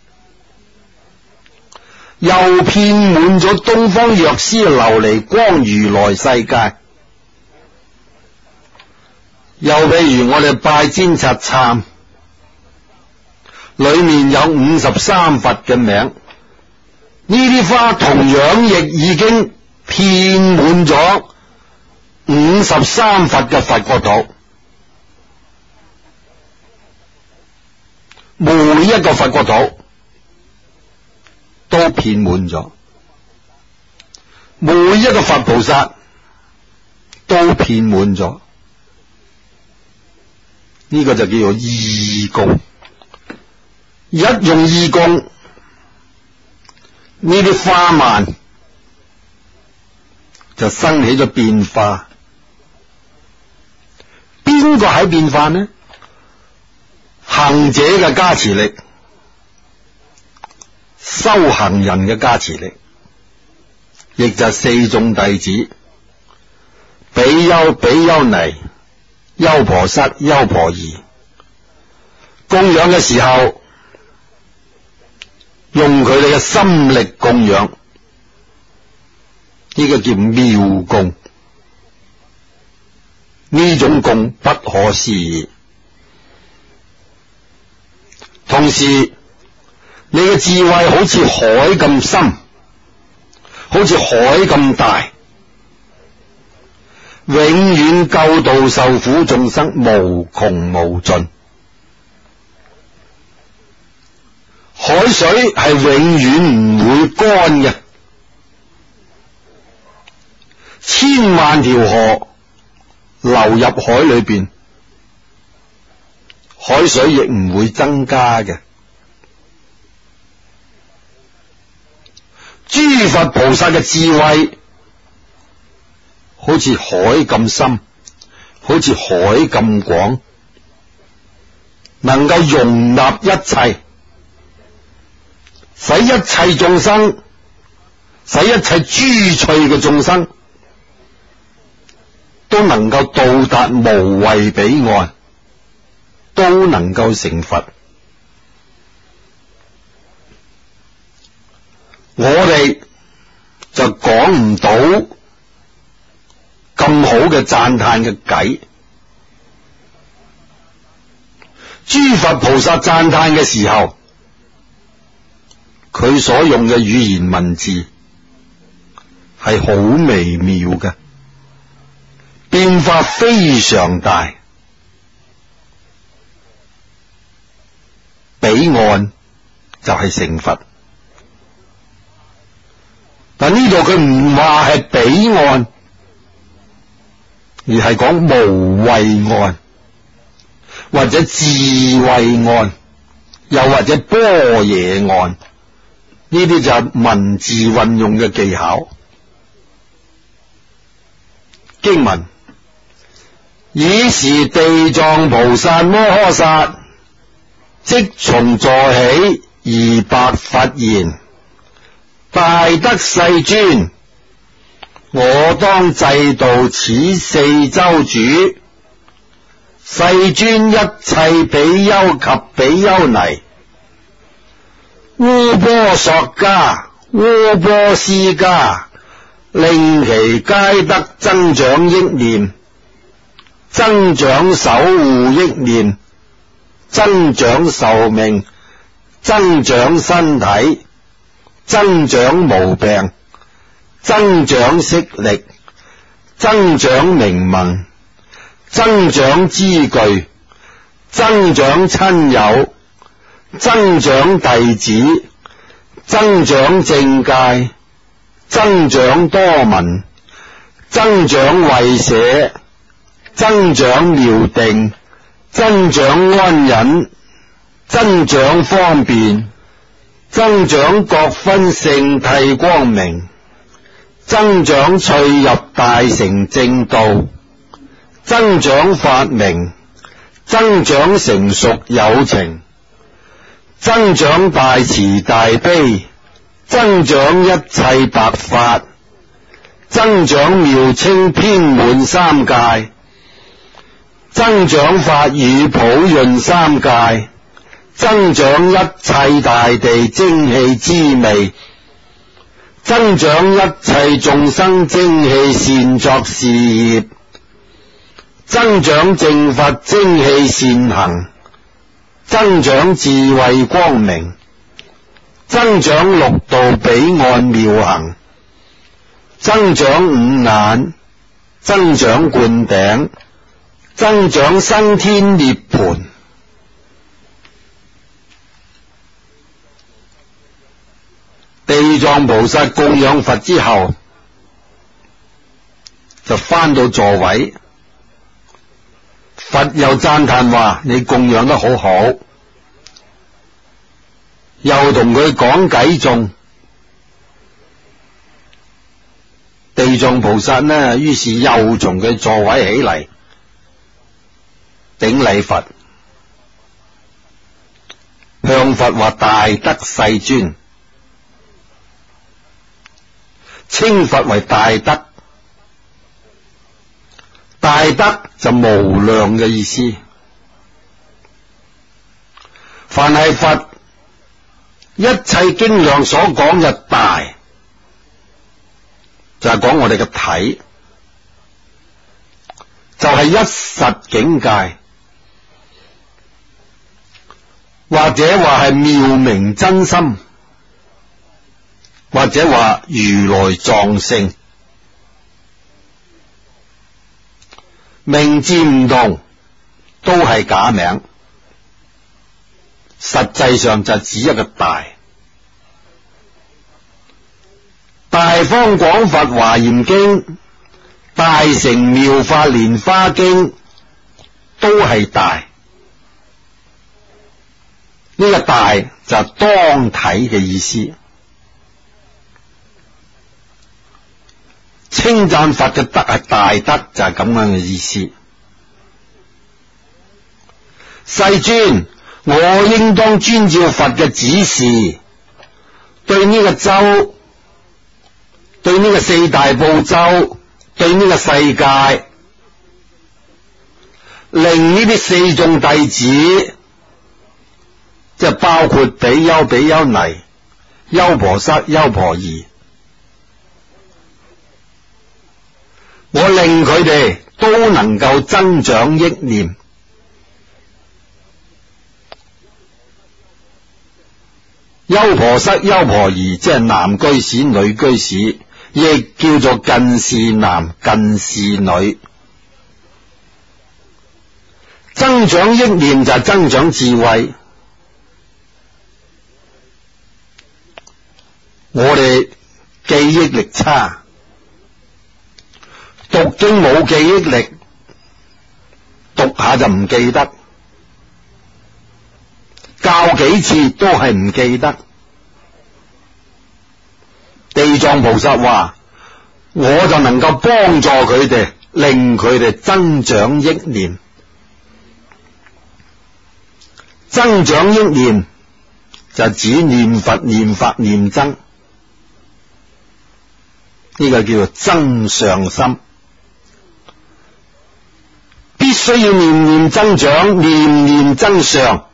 又遍滿咗東方藥師琉璃光如來世界。又譬如我哋拜煎擦懺，裏面有53佛嘅名，呢啲花同樣亦已經遍滿咗53佛嘅佛國土，每一個佛國土都遍滿咗，每一個佛菩薩都遍滿咗，呢個就叫做意供。一用意供，呢啲花蔓就生起咗變化。邊個喺變化呢？行者嘅加持力，修行人嘅加持力，亦就係四眾弟子，比丘、比丘尼、優婆塞、優婆夷，供養嘅時候，用佢哋嘅心力供養，呢個叫妙供。呢種供不可思議，同時你嘅智慧好似海咁深，好似海咁大，永遠救度受苦眾生無窮無盡。海水係永遠唔會乾嘅，千萬條河流入海裏邊，海水亦唔會增加嘅。諸佛菩薩嘅智慧好似海咁深，好似海咁廣，能夠容納一切，使一切眾生，使一切諸趣嘅眾生都能夠到達無畏彼岸，都能夠成佛。我哋就講唔到咁好嘅讚嘆嘅偈。諸佛菩薩讚嘆嘅時候，佢所用嘅語言文字係好微妙嘅，變化非常大。彼岸就係成佛，但呢度佢唔話係彼岸，而係講無畏岸，或者智慧岸，又或者般若岸。呢啲就係文字運用嘅技巧。經文：爾時地藏菩薩摩訶薩即從座起而白佛言：大德世尊，我當濟度此四洲主。世尊一切比丘及比丘尼，鄔波索迦、鄔波斯迦，令其皆得增長憶念，增長守護憶念，增長壽命，增長身體，增長無病，增長色力，增長名聞，增長資具，增長親友，增長弟子，增長正戒，增長多聞，增長慧捨，增長妙定，增長安忍，增長方便，增長各分聖諦光明，增長趣入大乘正道，增長法明，增長成熟有情，增長大慈大悲，增長一切白法，增長妙清遍滿三界， 增長法與普潤三界，增長一切大地精氣之味，增長一切眾生精氣善作事業，增長正法精氣善行，增長智慧光明，增長六道彼岸妙行，增長五眼，增長灌頂，增長生天涅槃。地藏菩薩供養佛之後，就返到座位，佛又讚歎話：你供養得好好，又同佢講偈頌。地藏菩薩呢，於是又從佢座位起嚟，頂禮佛，向佛話：大德世尊，稱佛為大德。大德就無量嘅意思。凡係佛一切經量所講嘅大，就係講我哋嘅體，就係一實境界，或者話係妙明真心，或者話如來藏性。名字唔同，都係假名，實際上就指一個大。大方廣佛華嚴經、大乘妙法蓮華經都係大。呢個大就係當體嘅意思。稱讚佛嘅德係大德，就係咁樣嘅意思。世尊，我應當遵照佛嘅指示，對呢個州，對呢個四大部洲，對呢個世界，令呢啲四眾弟子，即係包括比丘、比丘尼、優婆塞、優婆夷，我令佢哋都能夠增長憶念。優婆塞、優婆夷即係男居士、女居士，亦叫做近事男、近事女。增長憶念就係增長智慧。我哋記憶力差，讀經冇記憶力，讀下就唔記得，教幾次都係唔記得。地藏菩薩話：我就能夠幫助佢哋，令佢哋增長憶念。增長憶念就指念佛、念法、念僧，呢個叫做增上心。必須要念念增長，念念增上，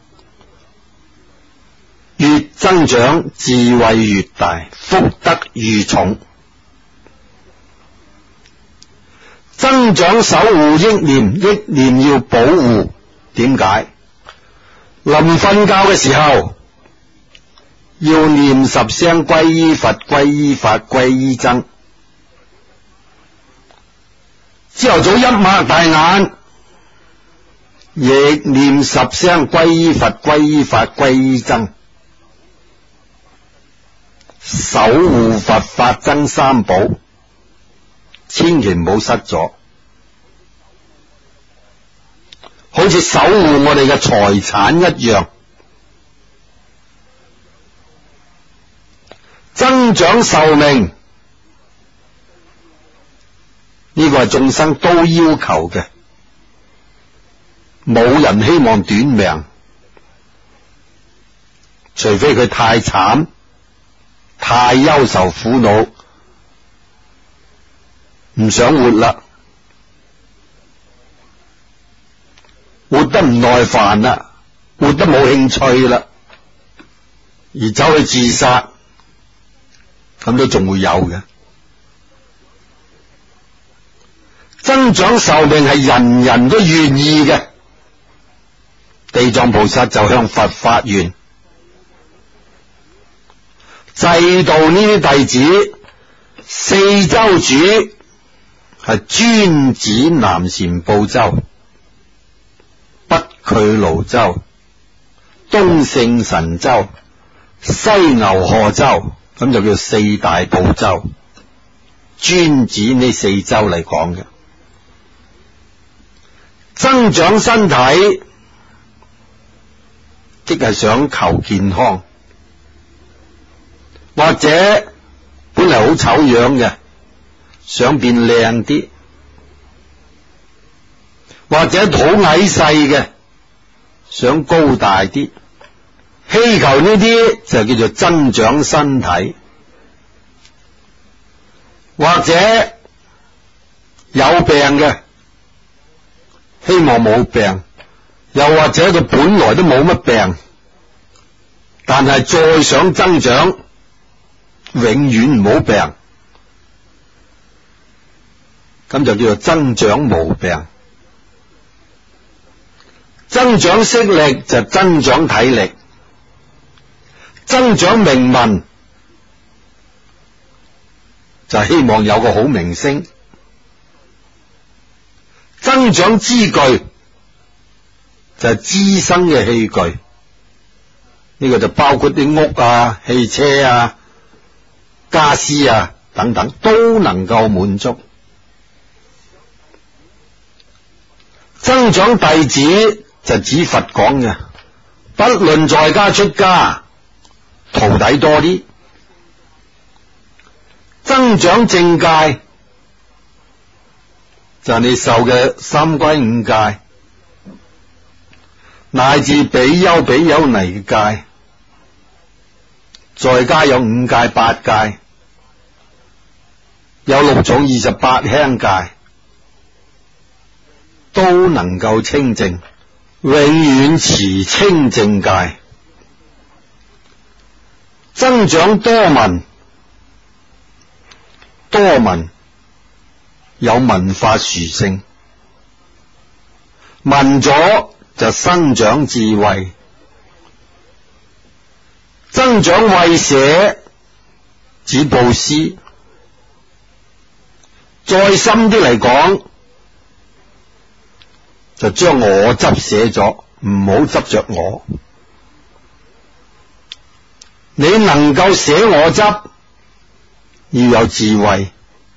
越增長智慧越大，福德愈重。增長守護憶念，憶念要保護。點解？臨瞓覺嘅時候要念10聲歸依佛、歸依法、歸依僧。朝頭早一擘大眼，亦念10聲歸依佛、歸依法、歸依僧，守護佛法僧三寶，千祈唔好失咗。好似守護我哋嘅財產一樣。增長壽命，呢個係眾生都要求嘅，冇人希望短命，除非佢太慘、太憂愁苦惱，唔想活啦。 活得唔耐煩啦，活得冇興趣啦，而走去自殺，咁都仲會有嘅。增長壽命係人人都願意嘅，地藏菩薩就向佛發願，制度呢啲弟子，四洲主係專指南贍部洲、北俱盧洲、東勝神洲、西牛賀洲，咁就叫四大部洲，專指呢四洲嚟講嘅。增長身體，即係想求健康，或者本嚟好醜樣嘅，想變靚啲，或者肚矮細嘅，想高大啲，希求呢啲就叫做增長身體。或者有病嘅，希望冇病，又或者佢本來都冇乜病，但係再想增長，永遠唔好病，咁就叫做增長無病。增長色力就增長體力，增長名聞就希望有個好名聲，增長資具就係資生嘅器具，呢個就包括啲屋啊、汽車啊、家私啊等等，都能夠滿足。增長弟子就指佛講嘅，不論在家出家，徒弟多啲。增長正戒就係你受嘅三歸五戒，乃至比丘比丘尼嘅戒，在家有五戒八戒，有六種28輕戒，都能夠清淨，永遠持清淨戒。增長多聞，多聞有文化殊勝，聞咗就生長智慧。增長慧捨指布施，再深啲嚟講，就將我執捨咗，唔好執着我。你能夠捨我執，要有智慧，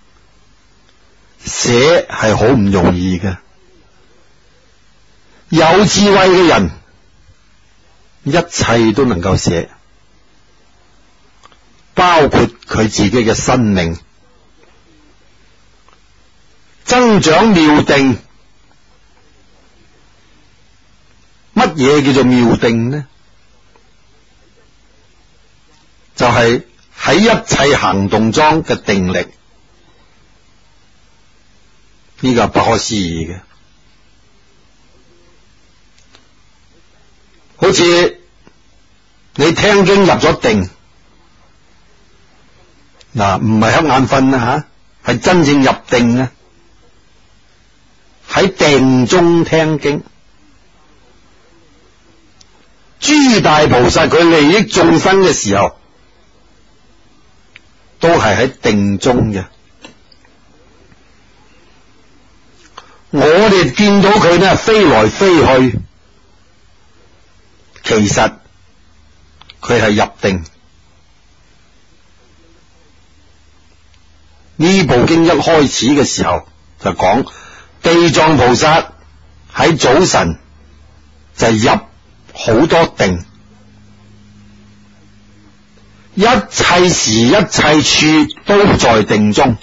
捨係好唔容易嘅。有智慧嘅人，一切都能夠捨，包括佢自己嘅生命。增長妙定，乜嘢叫做妙定呢？就係喺一切行動中嘅定力，呢個係不可思議嘅。好似你聽經入咗定，嗱，唔係瞌眼瞓啊吓，係真正入定啊，喺定中聽經。諸大菩薩佢利益眾生嘅時候，都係喺定中嘅。我哋見到佢呢飛來飛去，其實佢係入定。呢部經一開始嘅時候就講地藏菩薩喺早晨就入好多定，一切時一切處都在定中。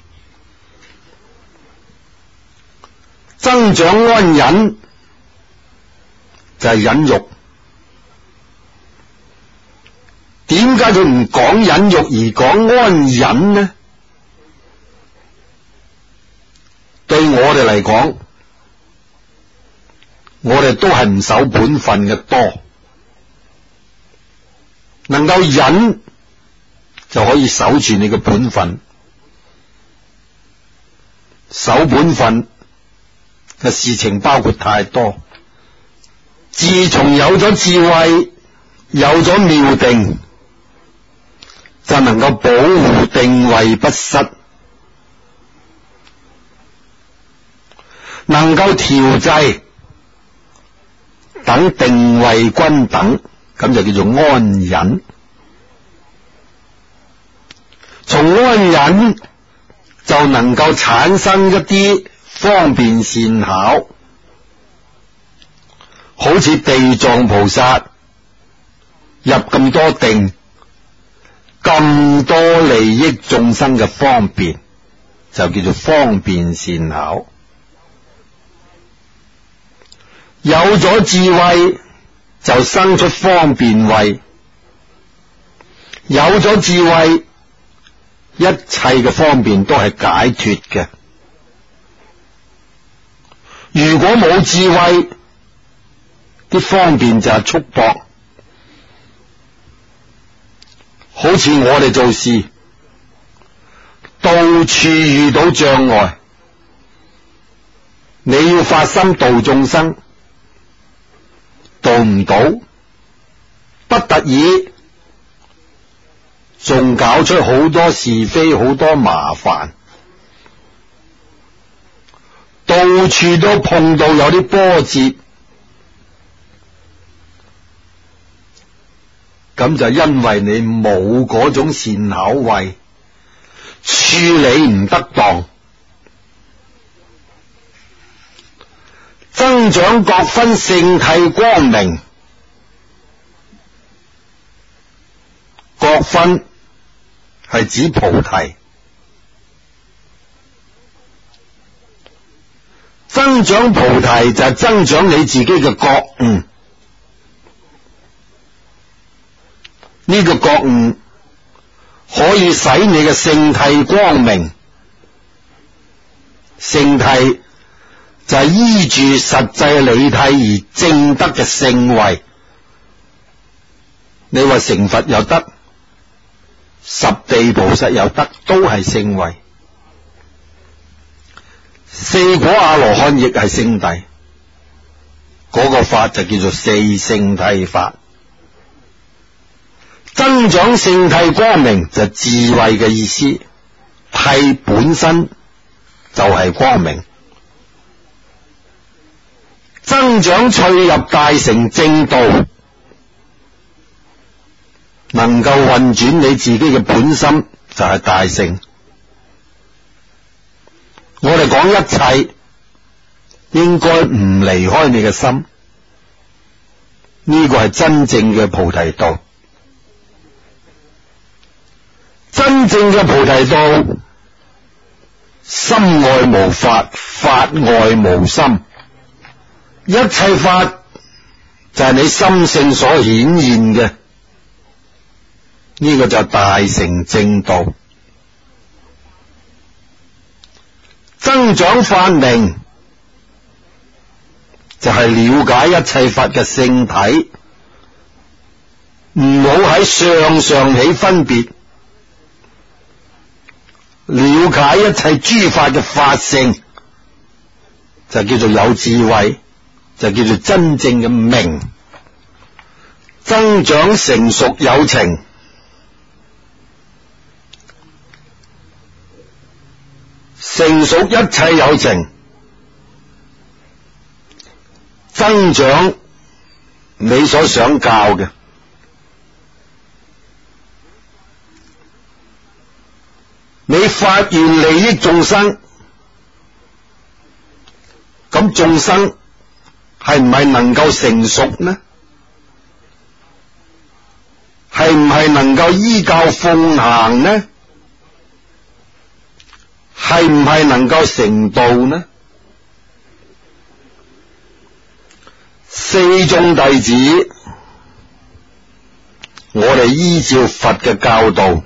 增長安忍就係忍辱。點解佢唔講忍辱而講安忍呢？對我哋嚟講， 我哋都係唔守本分嘅多，能夠忍就可以守住你嘅本分。守本分嘅事情包括太多，自從有咗智慧，有咗妙定，就能夠保護定位不失，能夠調制，等定位均等，咁就叫做安忍。從安忍就能夠產生一啲方便善巧，好似地藏菩薩入咁多定，咁多利益眾生嘅方便，就叫做方便善巧。有咗智慧就生出方便慧，有咗智慧，一切嘅方便都係解脫嘅。如果冇智慧，啲方便就係束縛。好似我哋做事，到處遇到障礙，你要發心度眾生，度唔到，不得已仲搞出好多是非，好多麻煩，到處都碰到有啲波折，咁就因為你冇嗰種善巧慧，處理唔得當，增長各分聖諦光明。各分係指菩提，增長菩提就係增長你自己嘅覺悟。呢個覺悟可以使你嘅聖諦光明。聖諦就係依住實際理體而證得嘅聖慧。你話成佛又得，十地菩薩又得，都係聖慧。四果阿羅漢亦係聖諦，嗰個法就叫做四聖諦法。增長聖諦光明就智慧嘅意思，諦本身就係光明。增長趣入大乘正道，能夠運轉你自己嘅本心就係大乘。我哋講一切應該唔離開你嘅心，呢個係真正嘅菩提道。真正嘅菩提道，心外無法，法外無心，一切法就係你心性所顯現嘅，呢個就係大乘正道。增長法明就係了解一切法嘅性體，唔好喺相上起分別，了解一切諸法嘅法性，就叫做有智慧，就叫做真正嘅明。增長成熟有情，成熟一切有情，增長你所想教嘅。你發願利益眾生，咁眾生係唔係能夠成熟呢？係唔係能夠依教奉行呢？係唔係能夠成道呢？四眾弟子，我哋依照佛嘅教導，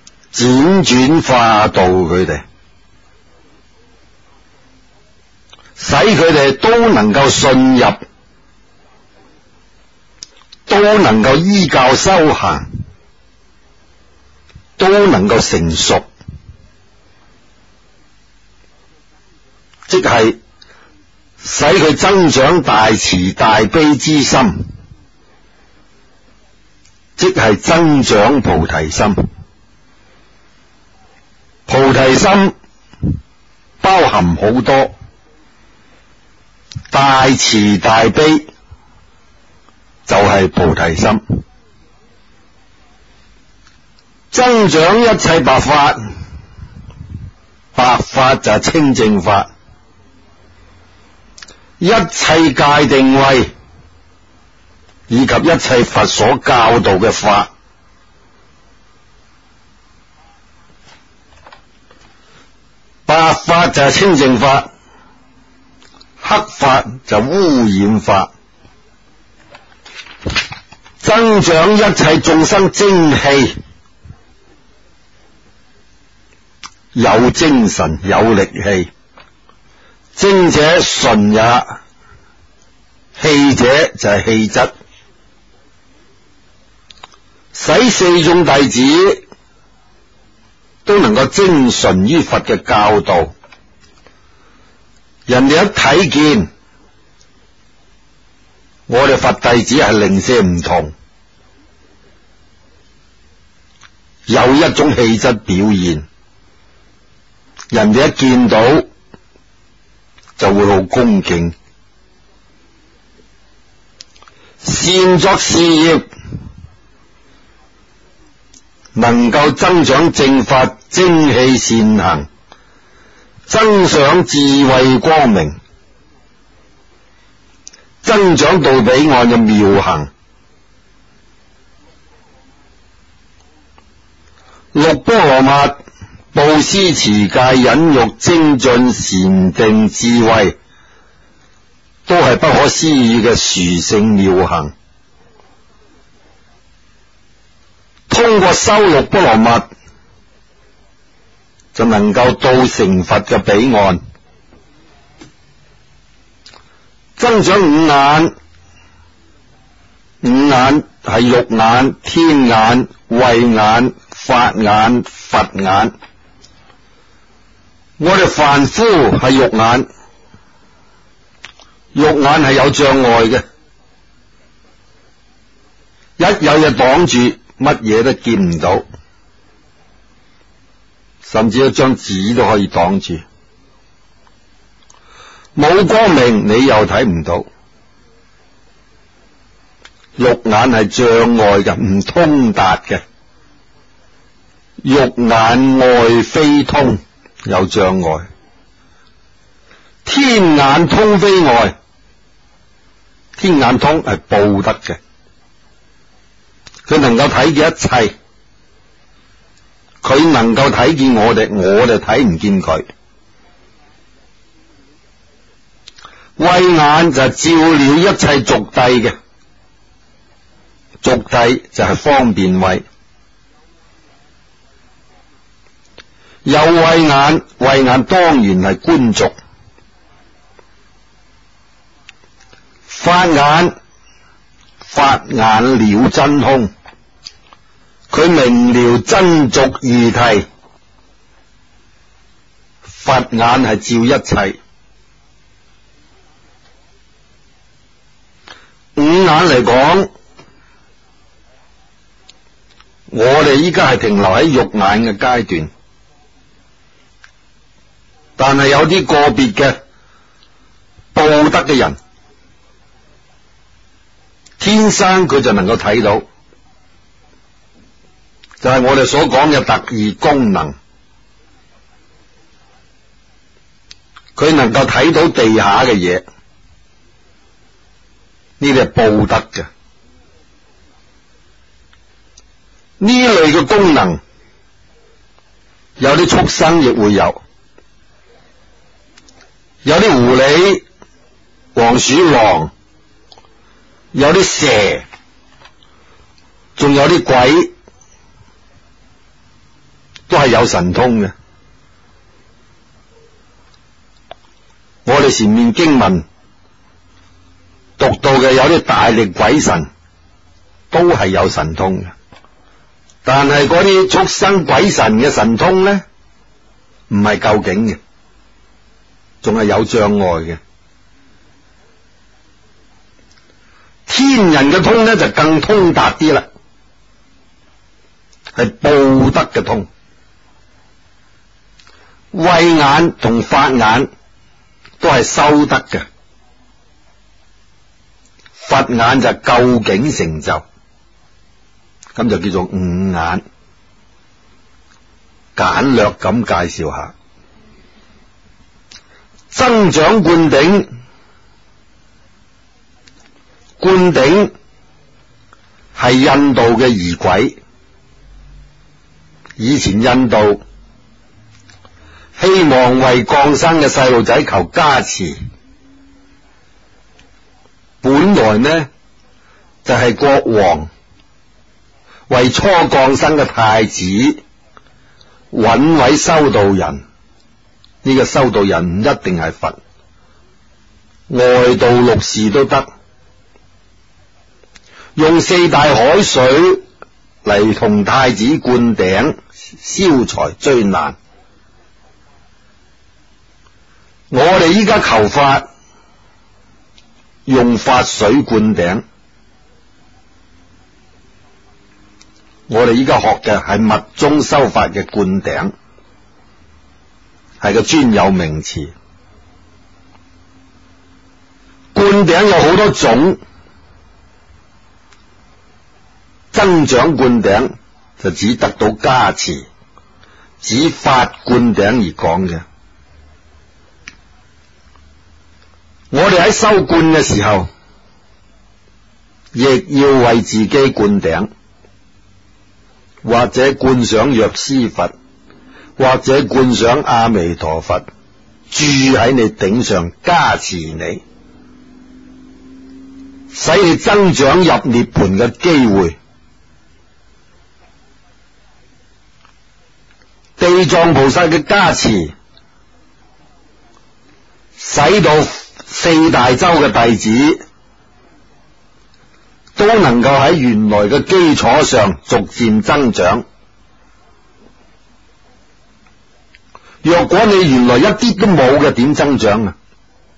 輾轉化導佢哋， 使佢哋都能夠信入，都能夠依教修行，都能夠成熟，即係使佢增長大慈大悲之心，即係增長菩提心。菩提心包含好多，大慈大悲就係菩提心。增長一切白法，白法就係清淨法，一切戒定慧以及一切佛所教導嘅法。白法就係清淨法，黑法就污染法。增長一切眾生精氣，有精神有力氣，精者純也，氣者就係氣質，使四眾弟子都能夠精純於佛嘅教導，人哋一睇見我哋佛弟子係零舍唔同，有一種氣質表現，人哋一見到就會好恭敬。善作事業，能夠增長正法精氣善行，增長智慧光明，增長到彼岸嘅妙行。六波羅蜜，布施持戒忍辱精進禪定智慧，都係不可思議嘅殊勝妙行。通過修六波羅蜜，就能夠到成佛嘅彼岸。增長五眼，五眼係肉眼、天眼、慧眼、法眼、佛眼。我哋凡夫係肉眼，肉眼係有障礙嘅，一有嘢擋住，乜嘢都見唔到，甚至一張紙都可以擋住，冇光明你又睇唔到。肉眼係障礙嘅，唔通達嘅，肉眼外非通，有障礙。天眼通非外，天眼通係報得嘅，佢能夠睇見一切，佢能夠睇見我哋，我哋睇唔見佢。慧眼就係照了一切俗諦嘅，俗諦就係方便慧。有慧眼，慧眼當然係觀俗。法眼，法眼了真空，佢明了真俗二諦。佛眼係照一切。五眼嚟講，我哋依家係停留喺肉眼嘅階段，但係有啲個別嘅報德嘅人，天生佢就能夠睇到，就係我哋所講嘅特異功能，佢能夠睇到地下嘅嘢，呢啲係報德嘅。呢類嘅功能，有啲畜生亦會有，有啲狐狸、黃鼠狼，有啲蛇，仲有啲鬼，都係有神通嘅。我哋哋前面經文讀到嘅有啲大力鬼神都係有神通嘅，但係嗰啲畜生鬼神嘅神通咧唔係究竟嘅，仲係有障礙嘅。天人嘅通咧就更通達啲啦，係報德嘅通。慧眼同法眼都係修德嘅，佛眼就究竟成就，咁就叫做五眼。簡略咁介紹下，增長灌頂。灌頂係印度嘅儀軌，以前印度希望為降生嘅細路仔求加持，本來呢就係國王為初降生嘅太子揾位修道人，呢個修道人唔一定係佛，外道六士都得，用4大海水嚟同太子灌頂，消財追難。我哋依家求法用法水灌頂，我哋依家學嘅係密宗修法嘅灌頂，係個專有名詞。灌頂有好多種，增長灌頂就只得到加持，指法灌頂而講嘅。我哋喺修灌嘅時候，亦要為自己灌頂，或者灌上藥師佛，或者灌上阿彌陀佛，住喺你頂上加持你，使你增長入涅槃嘅機會。地藏菩薩嘅加持，使到4大洲嘅弟子都能夠喺原來嘅基礎上逐漸增長。若果你原來一啲都冇嘅，點增長啊？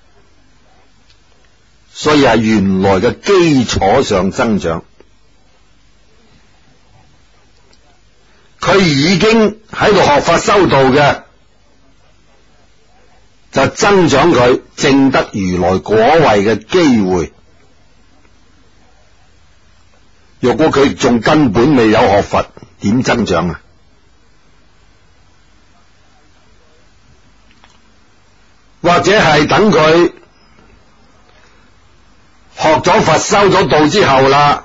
所以係原來嘅基礎上增長。佢已經喺度學法修道嘅，就增長佢證得如來果位嘅機會。若果佢仲根本未有學佛，點增長啊？或者係等佢學咗佛修咗道之後啦，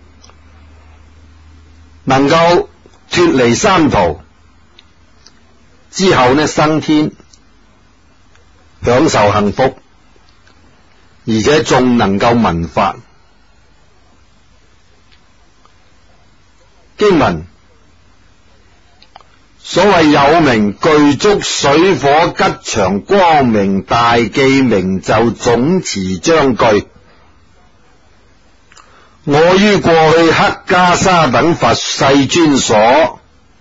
能夠脫離三途之後呢，生天享受幸福，而且仲能夠聞法。經文所謂有名具足水火吉祥光明大記明咒總持章句，我於過去黑袈裟等佛世尊所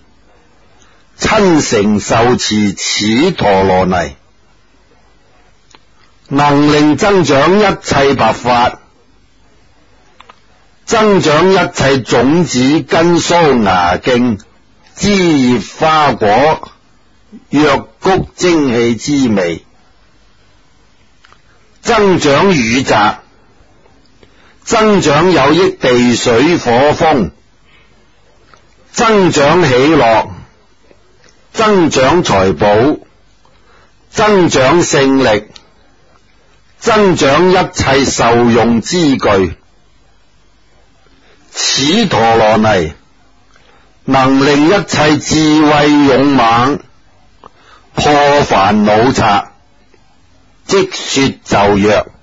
親承受持此陀羅尼，能令增長一切白法，增長一切種子根鬚芽莖枝葉花果藥穀精氣之味，增長雨澤，增長有益地水火風，增長喜樂，增長財寶，增長勝力，增長一切受用之具。此陀羅尼能令一切智慧勇猛，破煩惱賊，即說咒曰：